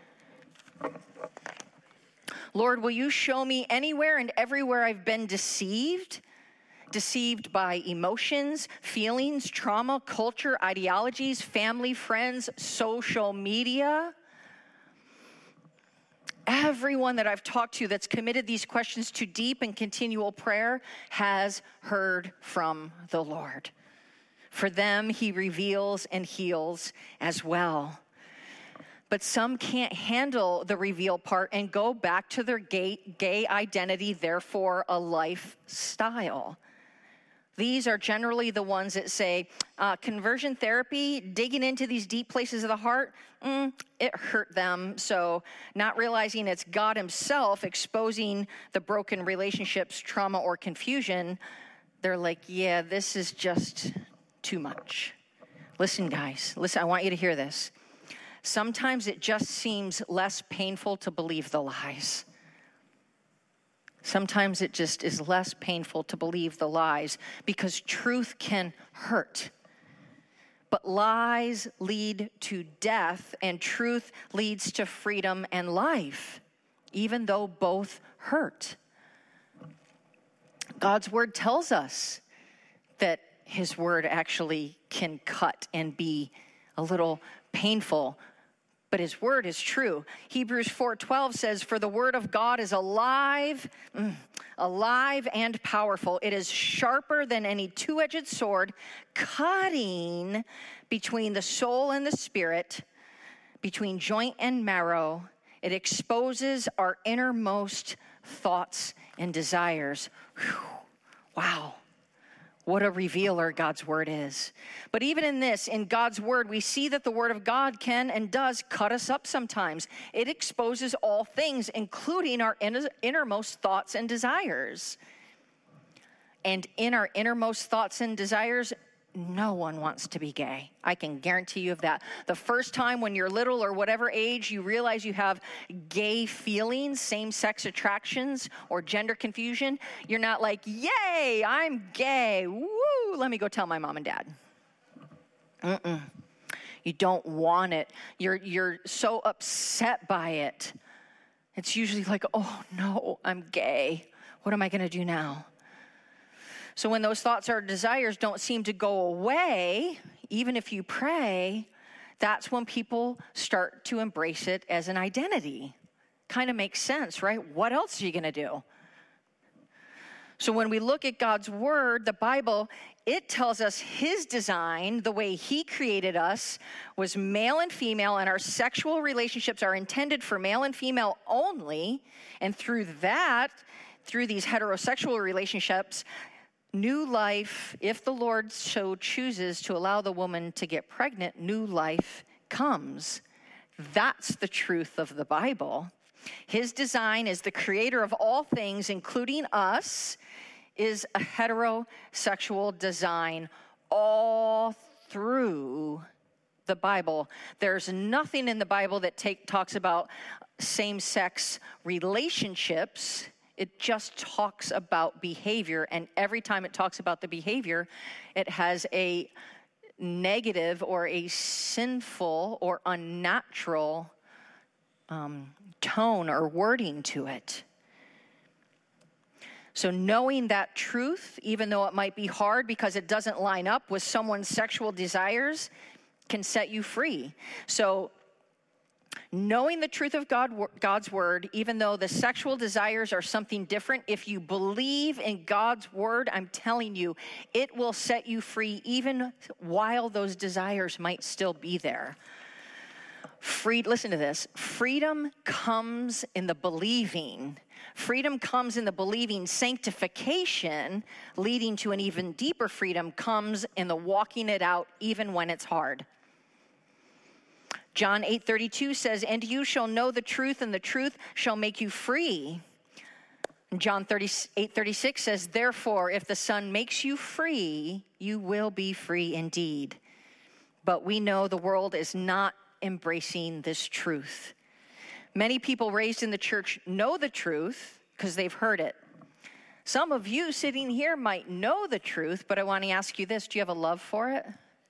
Lord, will you show me anywhere and everywhere I've been deceived? Deceived by emotions, feelings, trauma, culture, ideologies, family, friends, social media. Everyone that I've talked to that's committed these questions to deep and continual prayer has heard from the Lord. For them, he reveals and heals as well. But some can't handle the reveal part and go back to their gay identity, therefore a lifestyle. These are generally the ones that say, conversion therapy, digging into these deep places of the heart, it hurt them. So not realizing it's God himself exposing the broken relationships, trauma, or confusion, they're like, yeah, this is just too much. Listen, guys, listen, I want you to hear this. Sometimes it just seems less painful to believe the lies. Sometimes it just is less painful to believe the lies because truth can hurt. But lies lead to death and truth leads to freedom and life, even though both hurt. God's word tells us that his word actually can cut and be a little painful. But his word is true. Hebrews 4:12 says, for the word of God is alive and powerful. It is sharper than any two-edged sword, cutting between the soul and the spirit, between joint and marrow. It exposes our innermost thoughts and desires. Whew. Wow. What a revealer God's word is. But even in this, in God's word, we see that the word of God can and does cut us up sometimes. It exposes all things, including our innermost thoughts and desires. And in our innermost thoughts and desires, no one wants to be gay. I can guarantee you of that. The first time when you're little or whatever age, you realize you have gay feelings, same-sex attractions, or gender confusion, you're not like, yay, I'm gay. Woo, let me go tell my mom and dad. You don't want it. You're so upset by it. It's usually like, oh no, I'm gay. What am I going to do now? So when those thoughts or desires don't seem to go away, even if you pray, that's when people start to embrace it as an identity. Kind of makes sense, right? What else are you going to do? So when we look at God's word, the Bible, it tells us his design, the way he created us, was male and female, and our sexual relationships are intended for male and female only. And through these heterosexual relationships, new life, if the Lord so chooses to allow the woman to get pregnant, new life comes. That's the truth of the Bible. His design as the creator of all things, including us, is a heterosexual design all through the Bible. There's nothing in the Bible that talks about same-sex relationships. It just talks about behavior, and every time it talks about the behavior, it has a negative or a sinful or unnatural tone or wording to it. So knowing that truth, even though it might be hard because it doesn't line up with someone's sexual desires, can set you free. So knowing the truth of God's word, even though the sexual desires are something different, if you believe in God's word, I'm telling you, it will set you free even while those desires might still be there. Listen to this. Freedom comes in the believing. Freedom comes in the believing. Sanctification, leading to an even deeper freedom, comes in the walking it out even when it's hard. John 8:32 says, "And you shall know the truth, and the truth shall make you free." And John 8:36 says, "Therefore, if the Son makes you free, you will be free indeed." But we know the world is not embracing this truth. Many people raised in the church know the truth because they've heard it. Some of you sitting here might know the truth, but I want to ask you this: do you have a love for it?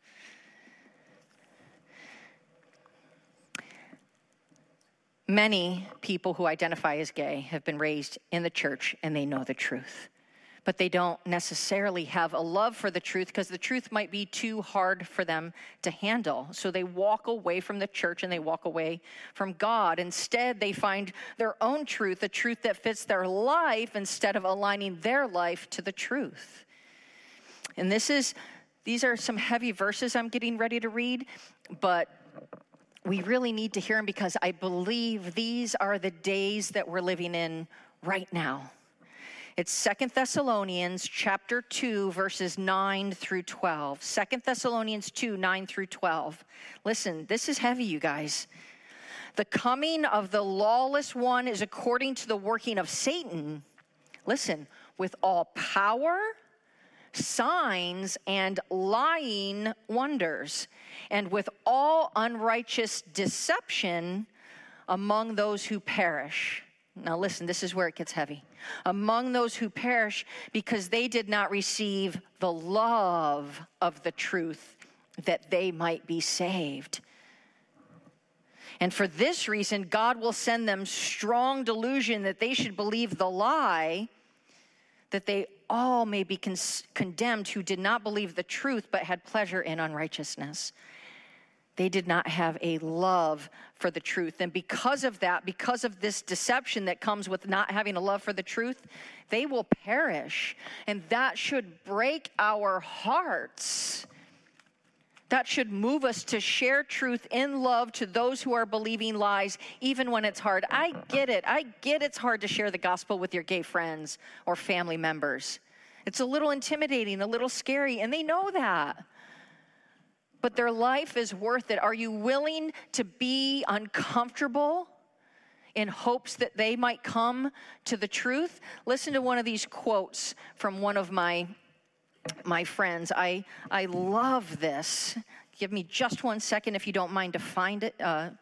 Many people who identify as gay have been raised in the church and they know the truth, but they don't necessarily have a love for the truth because the truth might be too hard for them to handle. So they walk away from the church and they walk away from God. Instead, they find their own truth, a truth that fits their life, instead of aligning their life to the truth. And these are some heavy verses I'm getting ready to read, but we really need to hear them because I believe these are the days that we're living in right now. It's 2 Thessalonians chapter 2, verses 9 through 12. 2 Thessalonians 2, 9 through 12. Listen, this is heavy, you guys. "The coming of the lawless one is according to the working of Satan." Listen, "with all power, signs, and lying wonders, and with all unrighteous deception among those who perish." Now listen, this is where it gets heavy. "Among those who perish because they did not receive the love of the truth that they might be saved. And for this reason, God will send them strong delusion that they should believe the lie, that they all may be condemned who did not believe the truth but had pleasure in unrighteousness." They did not have a love for the truth. And because of that, because of this deception that comes with not having a love for the truth, they will perish. And that should break our hearts. That should move us to share truth in love to those who are believing lies, even when it's hard. I get it. I get it's hard to share the gospel with your gay friends or family members. It's a little intimidating, a little scary, and they know that. But their life is worth it. Are you willing to be uncomfortable in hopes that they might come to the truth? Listen to one of these quotes from one of my friends. I love this. Give me just 1 second if you don't mind to find it.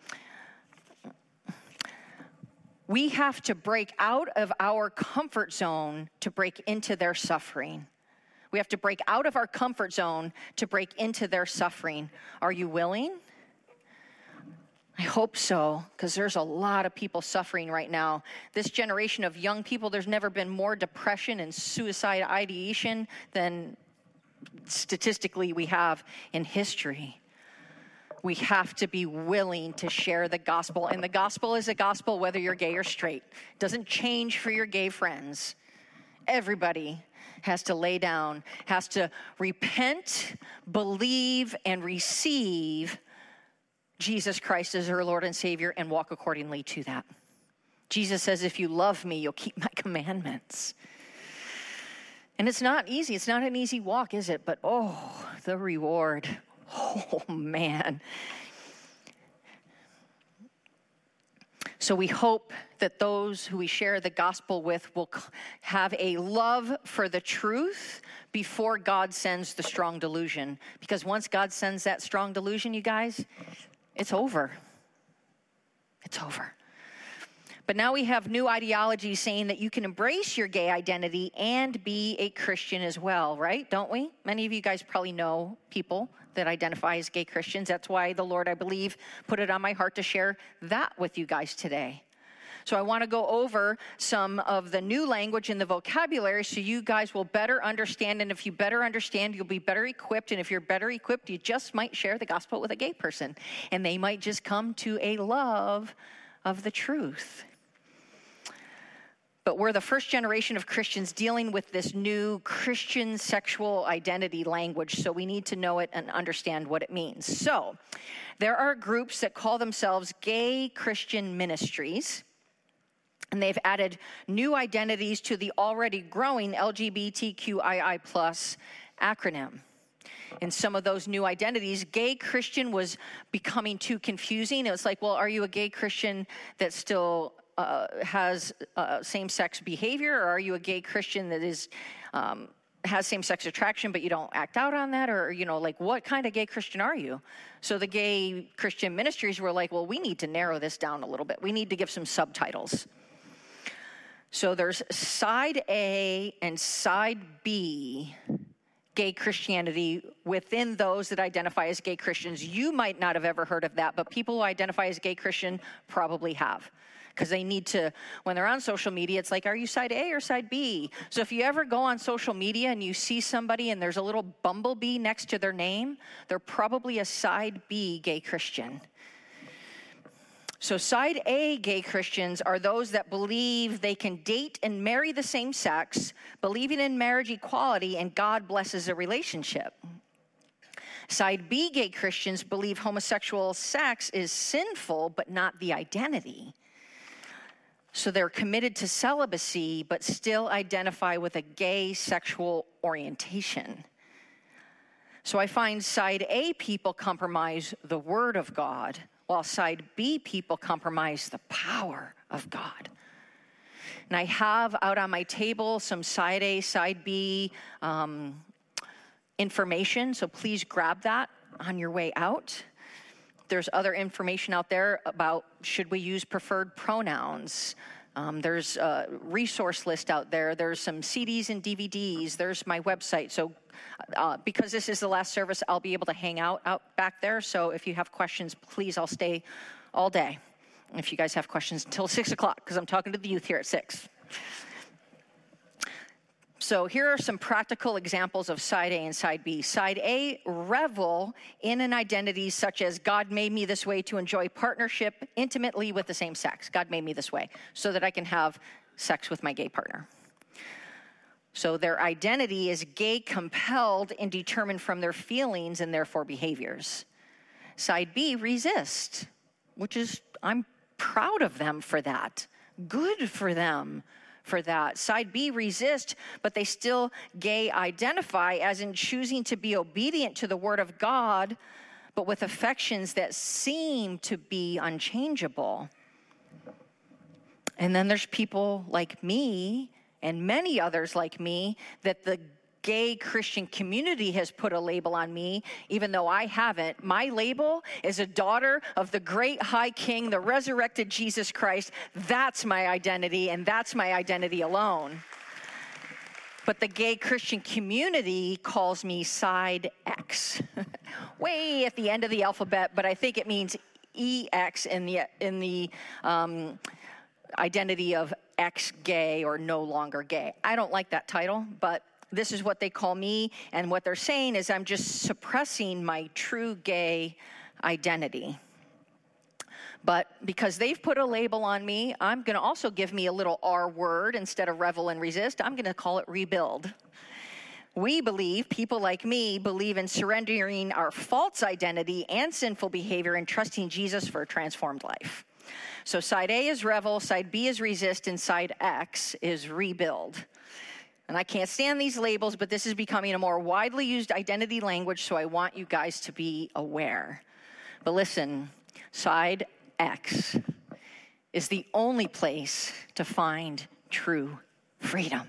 "We have to break out of our comfort zone to break into their suffering." We have to break out of our comfort zone to break into their suffering. Are you willing? I hope so, because there's a lot of people suffering right now. This generation of young people, there's never been more depression and suicide ideation than statistically we have in history. We have to be willing to share the gospel. And the gospel is a gospel whether you're gay or straight. It doesn't change for your gay friends. Everybody has to lay down, has to repent, believe, and receive Jesus Christ as her Lord and Savior and walk accordingly to that. Jesus says, if you love me, you'll keep my commandments. And it's not easy. It's not an easy walk, is it? But oh, the reward. Oh, man. So we hope that those who we share the gospel with will have a love for the truth before God sends the strong delusion. Because once God sends that strong delusion, you guys, it's over. It's over. But now we have new ideologies saying that you can embrace your gay identity and be a Christian as well, right? Don't we? Many of you guys probably know people that identify as gay Christians. That's why the Lord, I believe, put it on my heart to share that with you guys today. So I want to go over some of the new language in the vocabulary so you guys will better understand. And if you better understand, you'll be better equipped. And if you're better equipped, you just might share the gospel with a gay person. And they might just come to a love of the truth. But we're the first generation of Christians dealing with this new Christian sexual identity language, so we need to know it and understand what it means. So there are groups that call themselves gay Christian ministries, and they've added new identities to the already growing LGBTQII+ acronym. In some of those new identities, gay Christian was becoming too confusing. It was like, well, are you a gay Christian that still has same-sex behavior, or are you a gay Christian that is has same-sex attraction but you don't act out on that? Or, you know, like, what kind of gay Christian are you? So the gay Christian ministries were like, well, we need to narrow this down a little bit. We need to give some subtitles. So there's side A and side B gay Christianity within those that identify as gay Christians. You might not have ever heard of that, but people who identify as gay Christian probably have. Because they need to, when they're on social media, it's like, are you side A or side B? So if you ever go on social media and you see somebody and there's a little bumblebee next to their name, they're probably a side B gay Christian. So side A gay Christians are those that believe they can date and marry the same sex, believing in marriage equality, and God blesses a relationship. Side B gay Christians believe homosexual sex is sinful, but not the identity. So they're committed to celibacy, but still identify with a gay sexual orientation. So I find side A people compromise the word of God, while side B people compromise the power of God. And I have out on my table some side A, side B information, so please grab that on your way out. There's other information out there about should we use preferred pronouns. There's a resource list out there. There's some CDs and DVDs. There's my website. So because this is the last service, I'll be able to hang out back there. So if you have questions, please, I'll stay all day. If you guys have questions until 6 o'clock, because I'm talking to the youth here at 6. So here are some practical examples of side A and side B. Side A, revel in an identity such as God made me this way to enjoy partnership intimately with the same sex. God made me this way so that I can have sex with my gay partner. So their identity is gay compelled and determined from their feelings and therefore behaviors. Side B, resist, which is, I'm proud of them for that. Good for them for that. Side B, resist, but they still gay identify, as in choosing to be obedient to the word of God, but with affections that seem to be unchangeable. And then there's people like me and many others like me that the gay Christian community has put a label on me, even though I haven't. My label is a daughter of the great high king, the resurrected Jesus Christ. That's my identity, and that's my identity alone. But the gay Christian community calls me side X. Way at the end of the alphabet, but I think it means EX in the identity of ex-gay or no longer gay. I don't like that title, but this is what they call me, and what they're saying is I'm just suppressing my true gay identity. But because they've put a label on me, I'm going to also give me a little R word instead of revel and resist. I'm going to call it rebuild. We believe, people like me, believe in surrendering our false identity and sinful behavior and trusting Jesus for a transformed life. So side A is revel, side B is resist, and side X is rebuild. And I can't stand these labels, but this is becoming a more widely used identity language, so I want you guys to be aware. But listen, side X is the only place to find true freedom.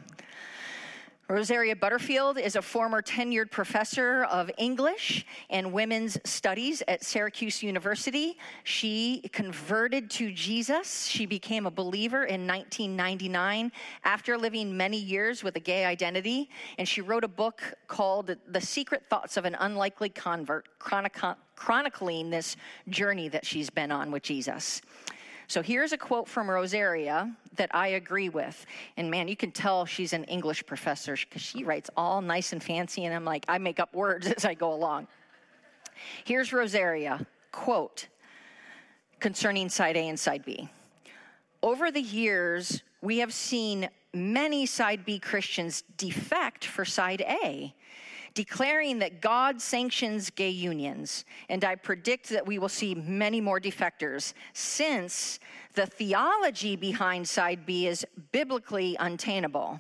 Rosaria Butterfield is a former tenured professor of English and women's studies at Syracuse University. She converted to Jesus. She became a believer in 1999 after living many years with a gay identity. And she wrote a book called The Secret Thoughts of an Unlikely Convert, chronicling this journey that she's been on with Jesus. So here's a quote from Rosaria that I agree with. And man, you can tell she's an English professor because she writes all nice and fancy, and I'm like, I make up words as I go along. Here's Rosaria, quote, concerning side A and side B. Over the years, we have seen many side B Christians defect for side A, declaring that God sanctions gay unions, and I predict that we will see many more defectors, since the theology behind side B is biblically untenable.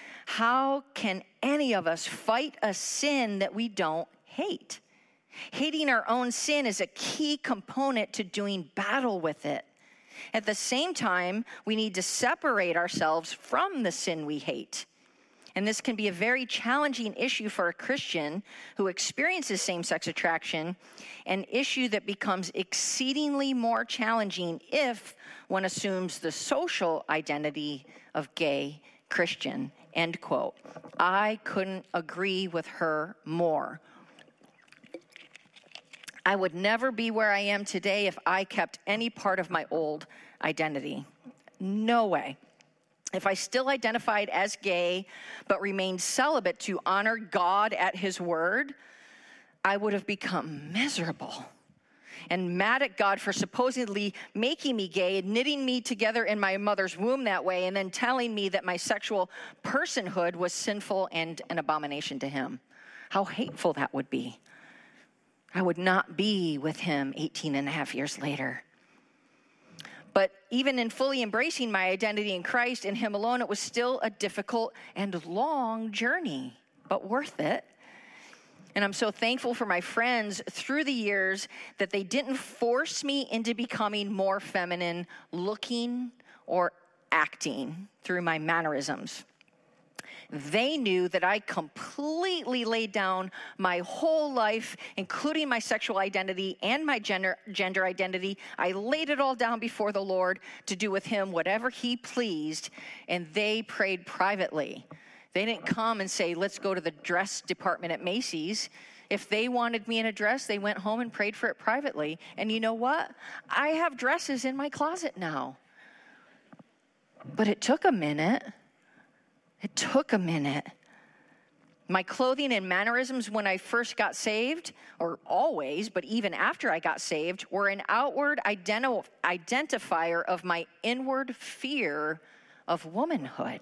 How can any of us fight a sin that we don't hate? Hating our own sin is a key component to doing battle with it. At the same time, we need to separate ourselves from the sin we hate. And this can be a very challenging issue for a Christian who experiences same-sex attraction, an issue that becomes exceedingly more challenging if one assumes the social identity of gay Christian, end quote. I couldn't agree with her more. I would never be where I am today if I kept any part of my old identity. No way. If I still identified as gay, but remained celibate to honor God at his word, I would have become miserable and mad at God for supposedly making me gay, knitting me together in my mother's womb that way, and then telling me that my sexual personhood was sinful and an abomination to him. How hateful that would be. I would not be with him 18 and a half years later. But even in fully embracing my identity in Christ and him alone, it was still a difficult and long journey, but worth it. And I'm so thankful for my friends through the years that they didn't force me into becoming more feminine, looking or acting through my mannerisms. They knew that I completely laid down my whole life, including my sexual identity and my gender identity. I laid it all down before the Lord to do with him whatever he pleased, and they prayed privately. They didn't come and say, let's go to the dress department at Macy's. If they wanted me in a dress, they went home and prayed for it privately. And you know what? I have dresses in my closet now. But it took a minute. It took a minute. My clothing and mannerisms when I first got saved, or always, but even after I got saved, were an outward identifier of my inward fear of womanhood.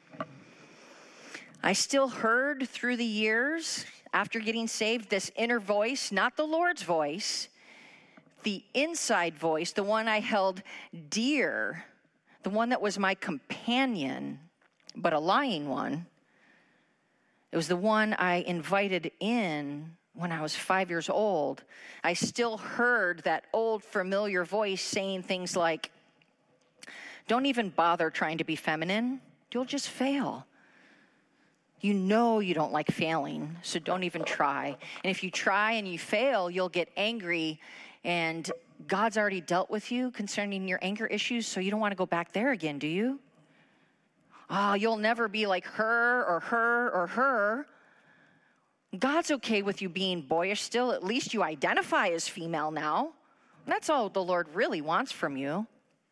I still heard through the years, after getting saved, this inner voice, not the Lord's voice, the inside voice, the one I held dear, the one that was my companion, but a lying one. It was the one I invited in when I was 5 years old. I still heard that old familiar voice saying things like, don't even bother trying to be feminine. You'll just fail. You know you don't like failing, so don't even try. And if you try and you fail, you'll get angry, and God's already dealt with you concerning your anger issues, so you don't want to go back there again, do you? Oh, you'll never be like her or her or her. God's okay with you being boyish still. At least you identify as female now. That's all the Lord really wants from you.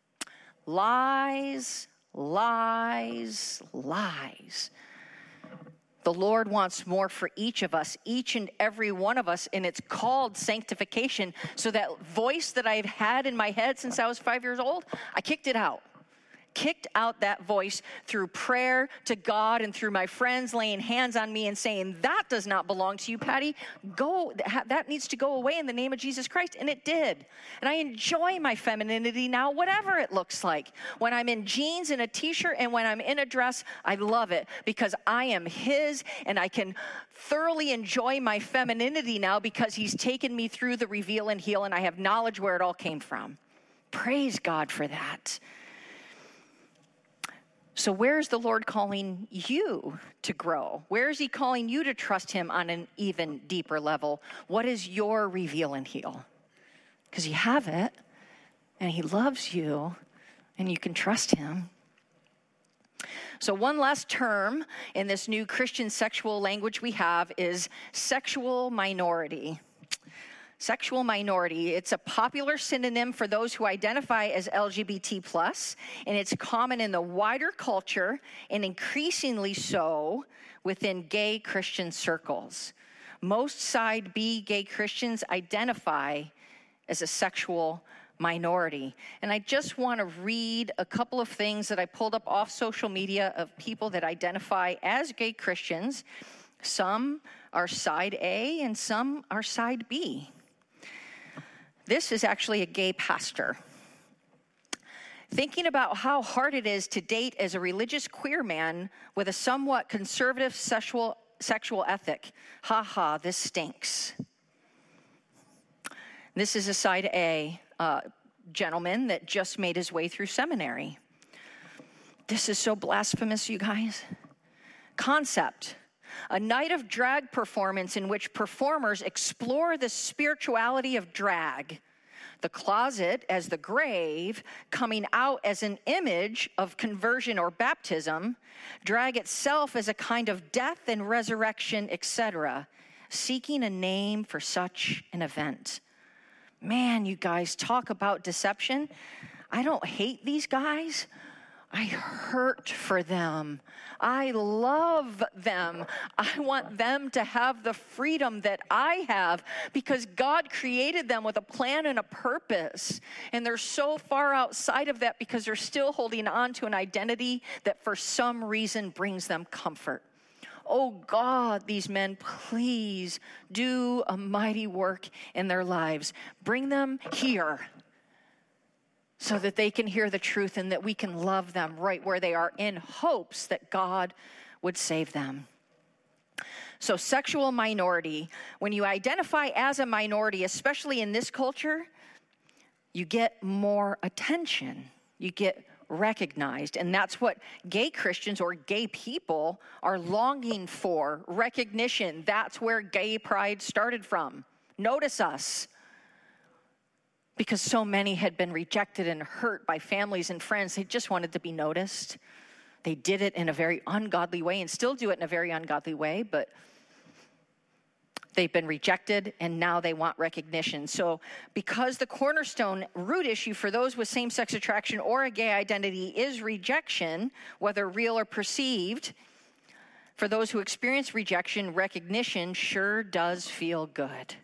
Lies, lies, lies. The Lord wants more for each of us, each and every one of us, and it's called sanctification. So that voice that I've had in my head since I was 5 years old, I kicked it out. Kicked out that voice through prayer to God and through my friends laying hands on me and saying, that does not belong to you, Patty. Go, that needs to go away in the name of Jesus Christ. And it did. And I enjoy my femininity now, whatever it looks like. When I'm in jeans and a t-shirt and when I'm in a dress, I love it because I am his and I can thoroughly enjoy my femininity now because he's taken me through the reveal and heal and I have knowledge where it all came from. Praise God for that. So where's the Lord calling you to grow? Where is he calling you to trust him on an even deeper level? What is your reveal and heal? Because you have it, and he loves you, and you can trust him. So one last term in this new Christian sexual language we have is sexual minority. Sexual minority, it's a popular synonym for those who identify as LGBT+, and it's common in the wider culture and increasingly so within gay Christian circles. Most side B gay Christians identify as a sexual minority. And I just want to read a couple of things that I pulled up off social media of people that identify as gay Christians. Some are side A and some are side B. This is actually a gay pastor. Thinking about how hard it is to date as a religious queer man with a somewhat conservative sexual ethic. Ha ha, this stinks. This is a side A gentleman that just made his way through seminary. This is so blasphemous, you guys. Concept. A night of drag performance in which performers explore the spirituality of drag, the closet as the grave, coming out as an image of conversion or baptism, drag itself as a kind of death and resurrection, etc., seeking a name for such an event. Man, you guys, talk about deception. I don't hate these guys. I hurt for them. I love them. I want them to have the freedom that I have because God created them with a plan and a purpose. And they're so far outside of that because they're still holding on to an identity that for some reason brings them comfort. Oh God, these men, please do a mighty work in their lives. Bring them here, so that they can hear the truth and that we can love them right where they are in hopes that God would save them. So sexual minority, when you identify as a minority, especially in this culture, you get more attention. You get recognized. And that's what gay Christians or gay people are longing for, recognition. That's where gay pride started from. Notice us. Because so many had been rejected and hurt by families and friends, they just wanted to be noticed. They did it in a very ungodly way and still do it in a very ungodly way, but they've been rejected and now they want recognition. So because the cornerstone root issue for those with same-sex attraction or a gay identity is rejection, whether real or perceived, for those who experience rejection, recognition sure does feel good.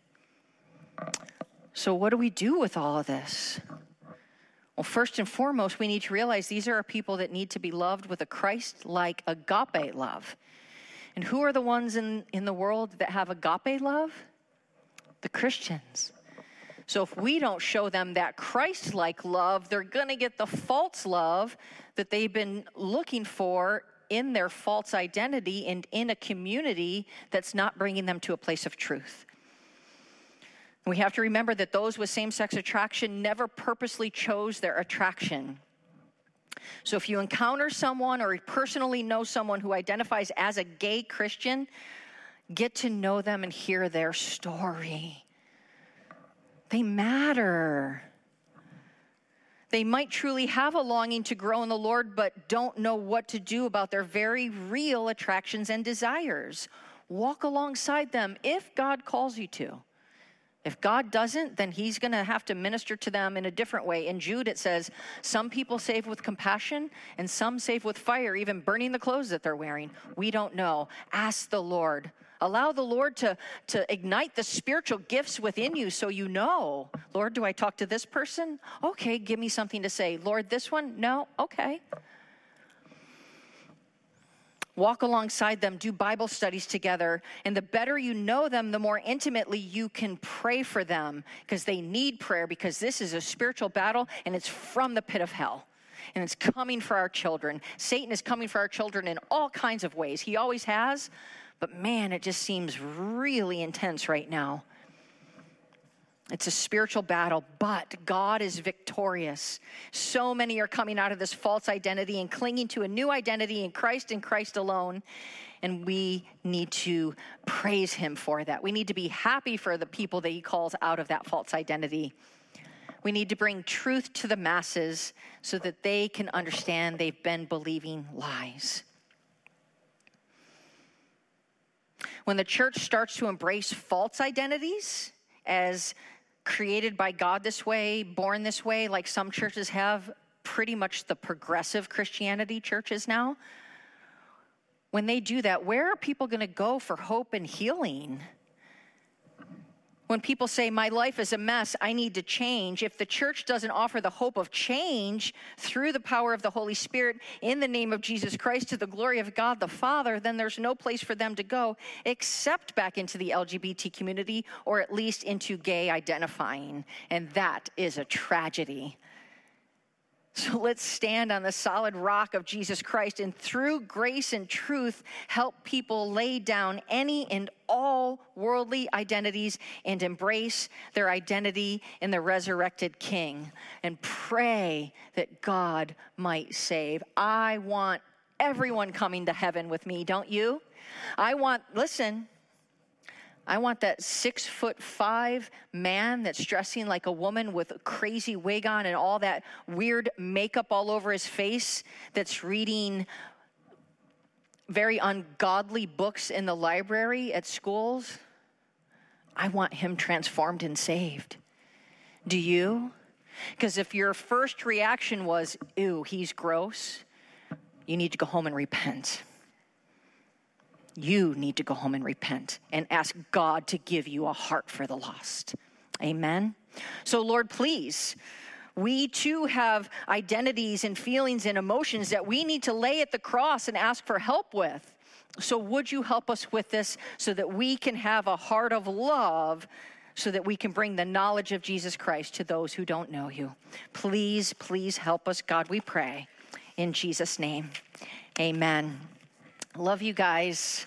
So what do we do with all of this? Well, first and foremost, we need to realize these are people that need to be loved with a Christ-like agape love. And who are the ones in the world that have agape love? The Christians. So if we don't show them that Christ-like love, they're going to get the false love that they've been looking for in their false identity and in a community that's not bringing them to a place of truth. We have to remember that those with same-sex attraction never purposely chose their attraction. So if you encounter someone or personally know someone who identifies as a gay Christian, get to know them and hear their story. They matter. They might truly have a longing to grow in the Lord, but don't know what to do about their very real attractions and desires. Walk alongside them if God calls you to. If God doesn't, then he's going to have to minister to them in a different way. In Jude, it says, some people save with compassion and some save with fire, even burning the clothes that they're wearing. We don't know. Ask the Lord. Allow the Lord to ignite the spiritual gifts within you so you know. Lord, do I talk to this person? Okay, give me something to say. Lord, this one? No? Okay. Walk alongside them, do Bible studies together, and the better you know them, the more intimately you can pray for them, because they need prayer, because this is a spiritual battle, and it's from the pit of hell, and it's coming for our children. Satan is coming for our children in all kinds of ways. He always has, but man, it just seems really intense right now. It's a spiritual battle, but God is victorious. So many are coming out of this false identity and clinging to a new identity in Christ and Christ alone. And we need to praise him for that. We need to be happy for the people that he calls out of that false identity. We need to bring truth to the masses so that they can understand they've been believing lies. When the church starts to embrace false identities as created by God this way, born this way, like some churches have, pretty much the progressive Christianity churches now, when they do that, where are people going to go for hope and healing? When people say, my life is a mess, I need to change, if the church doesn't offer the hope of change through the power of the Holy Spirit in the name of Jesus Christ to the glory of God the Father, then there's no place for them to go except back into the LGBT community, or at least into gay identifying. And that is a tragedy. So let's stand on the solid rock of Jesus Christ, and through grace and truth, help people lay down any and all worldly identities and embrace their identity in the resurrected King, and pray that God might save. I want everyone coming to heaven with me, don't you? I want that 6'5" man that's dressing like a woman with a crazy wig on and all that weird makeup all over his face, that's reading very ungodly books in the library at schools. I want him transformed and saved. Do you? Because if your first reaction was, ew, he's gross, you need to go home and repent. You need to go home and repent and ask God to give you a heart for the lost. Amen. So Lord, please, we too have identities and feelings and emotions that we need to lay at the cross and ask for help with. So would you help us with this so that we can have a heart of love, so that we can bring the knowledge of Jesus Christ to those who don't know you. Please, please help us, God, we pray. In Jesus' name, amen. Love you guys.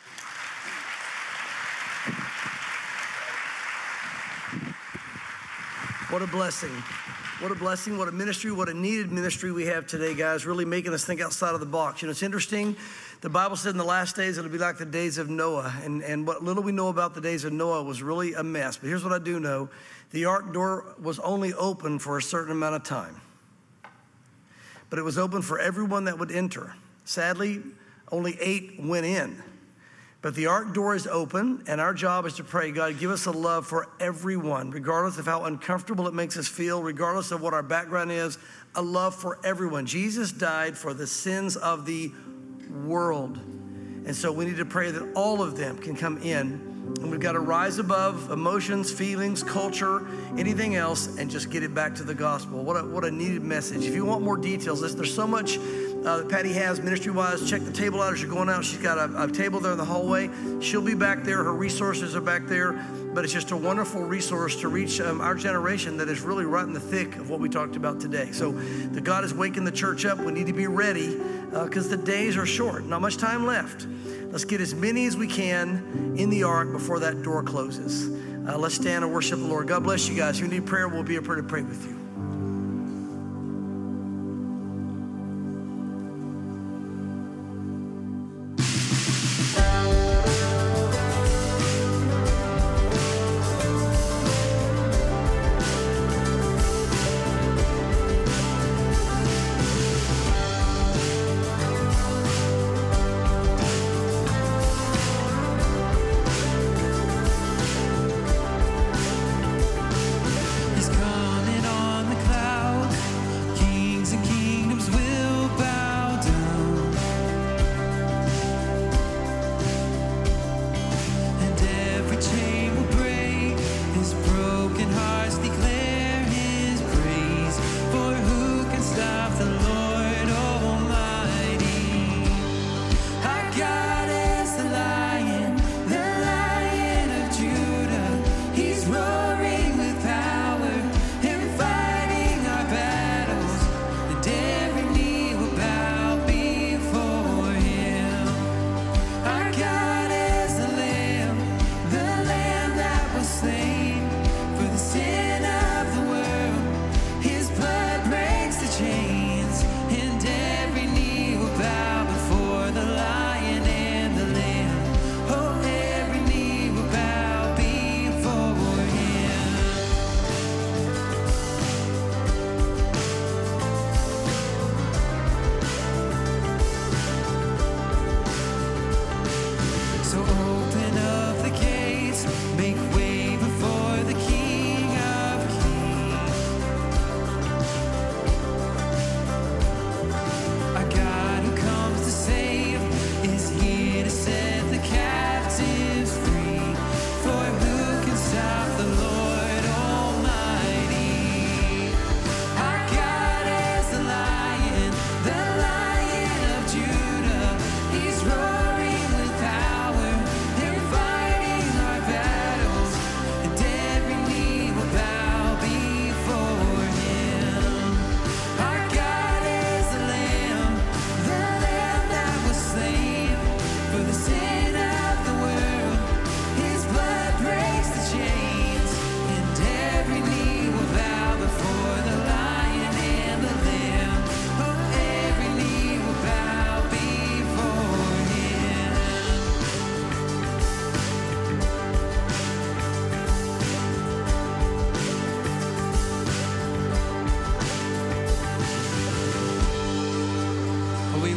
What a blessing. What a blessing, what a ministry, what a needed ministry we have today, guys, really making us think outside of the box. You know, it's interesting. The Bible said in the last days it'll be like the days of Noah. And what little we know about the days of Noah was really a mess. But here's what I do know. The ark door was only open for a certain amount of time. But it was open for everyone that would enter. Sadly, only 8 went in. But the ark door is open, and our job is to pray, God, give us a love for everyone, regardless of how uncomfortable it makes us feel, regardless of what our background is, a love for everyone. Jesus died for the sins of the world. And so we need to pray that all of them can come in. And we've got to rise above emotions, feelings, culture, anything else, and just get it back to the gospel. What a needed message. If you want more details, there's so much that Patty has ministry-wise. Check the table out as you're going out. She's got a table there in the hallway. She'll be back there. Her resources are back there. But it's just a wonderful resource to reach our generation that is really right in the thick of what we talked about today. So the God is waking the church up. We need to be ready because the days are short. Not much time left. Let's get as many as we can in the ark before that door closes. Let's stand and worship the Lord. God bless you guys. If you need prayer, we'll be here to pray with you.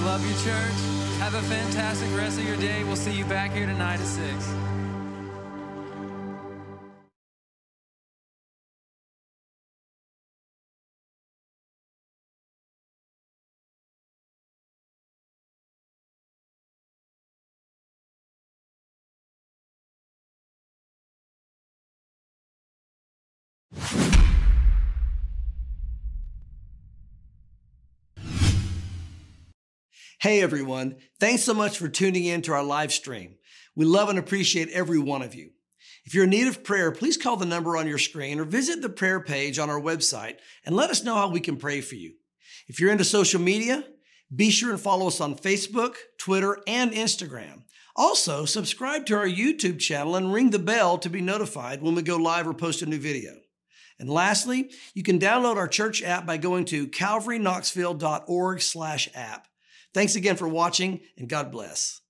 love you, church. Have a fantastic rest of your day. We'll see you back here tonight at 6. Hey everyone, thanks so much for tuning in to our live stream. We love and appreciate every one of you. If you're in need of prayer, please call the number on your screen or visit the prayer page on our website and let us know how we can pray for you. If you're into social media, be sure and follow us on Facebook, Twitter, and Instagram. Also, subscribe to our YouTube channel and ring the bell to be notified when we go live or post a new video. And lastly, you can download our church app by going to calvaryknoxville.org/app. Thanks again for watching, and God bless.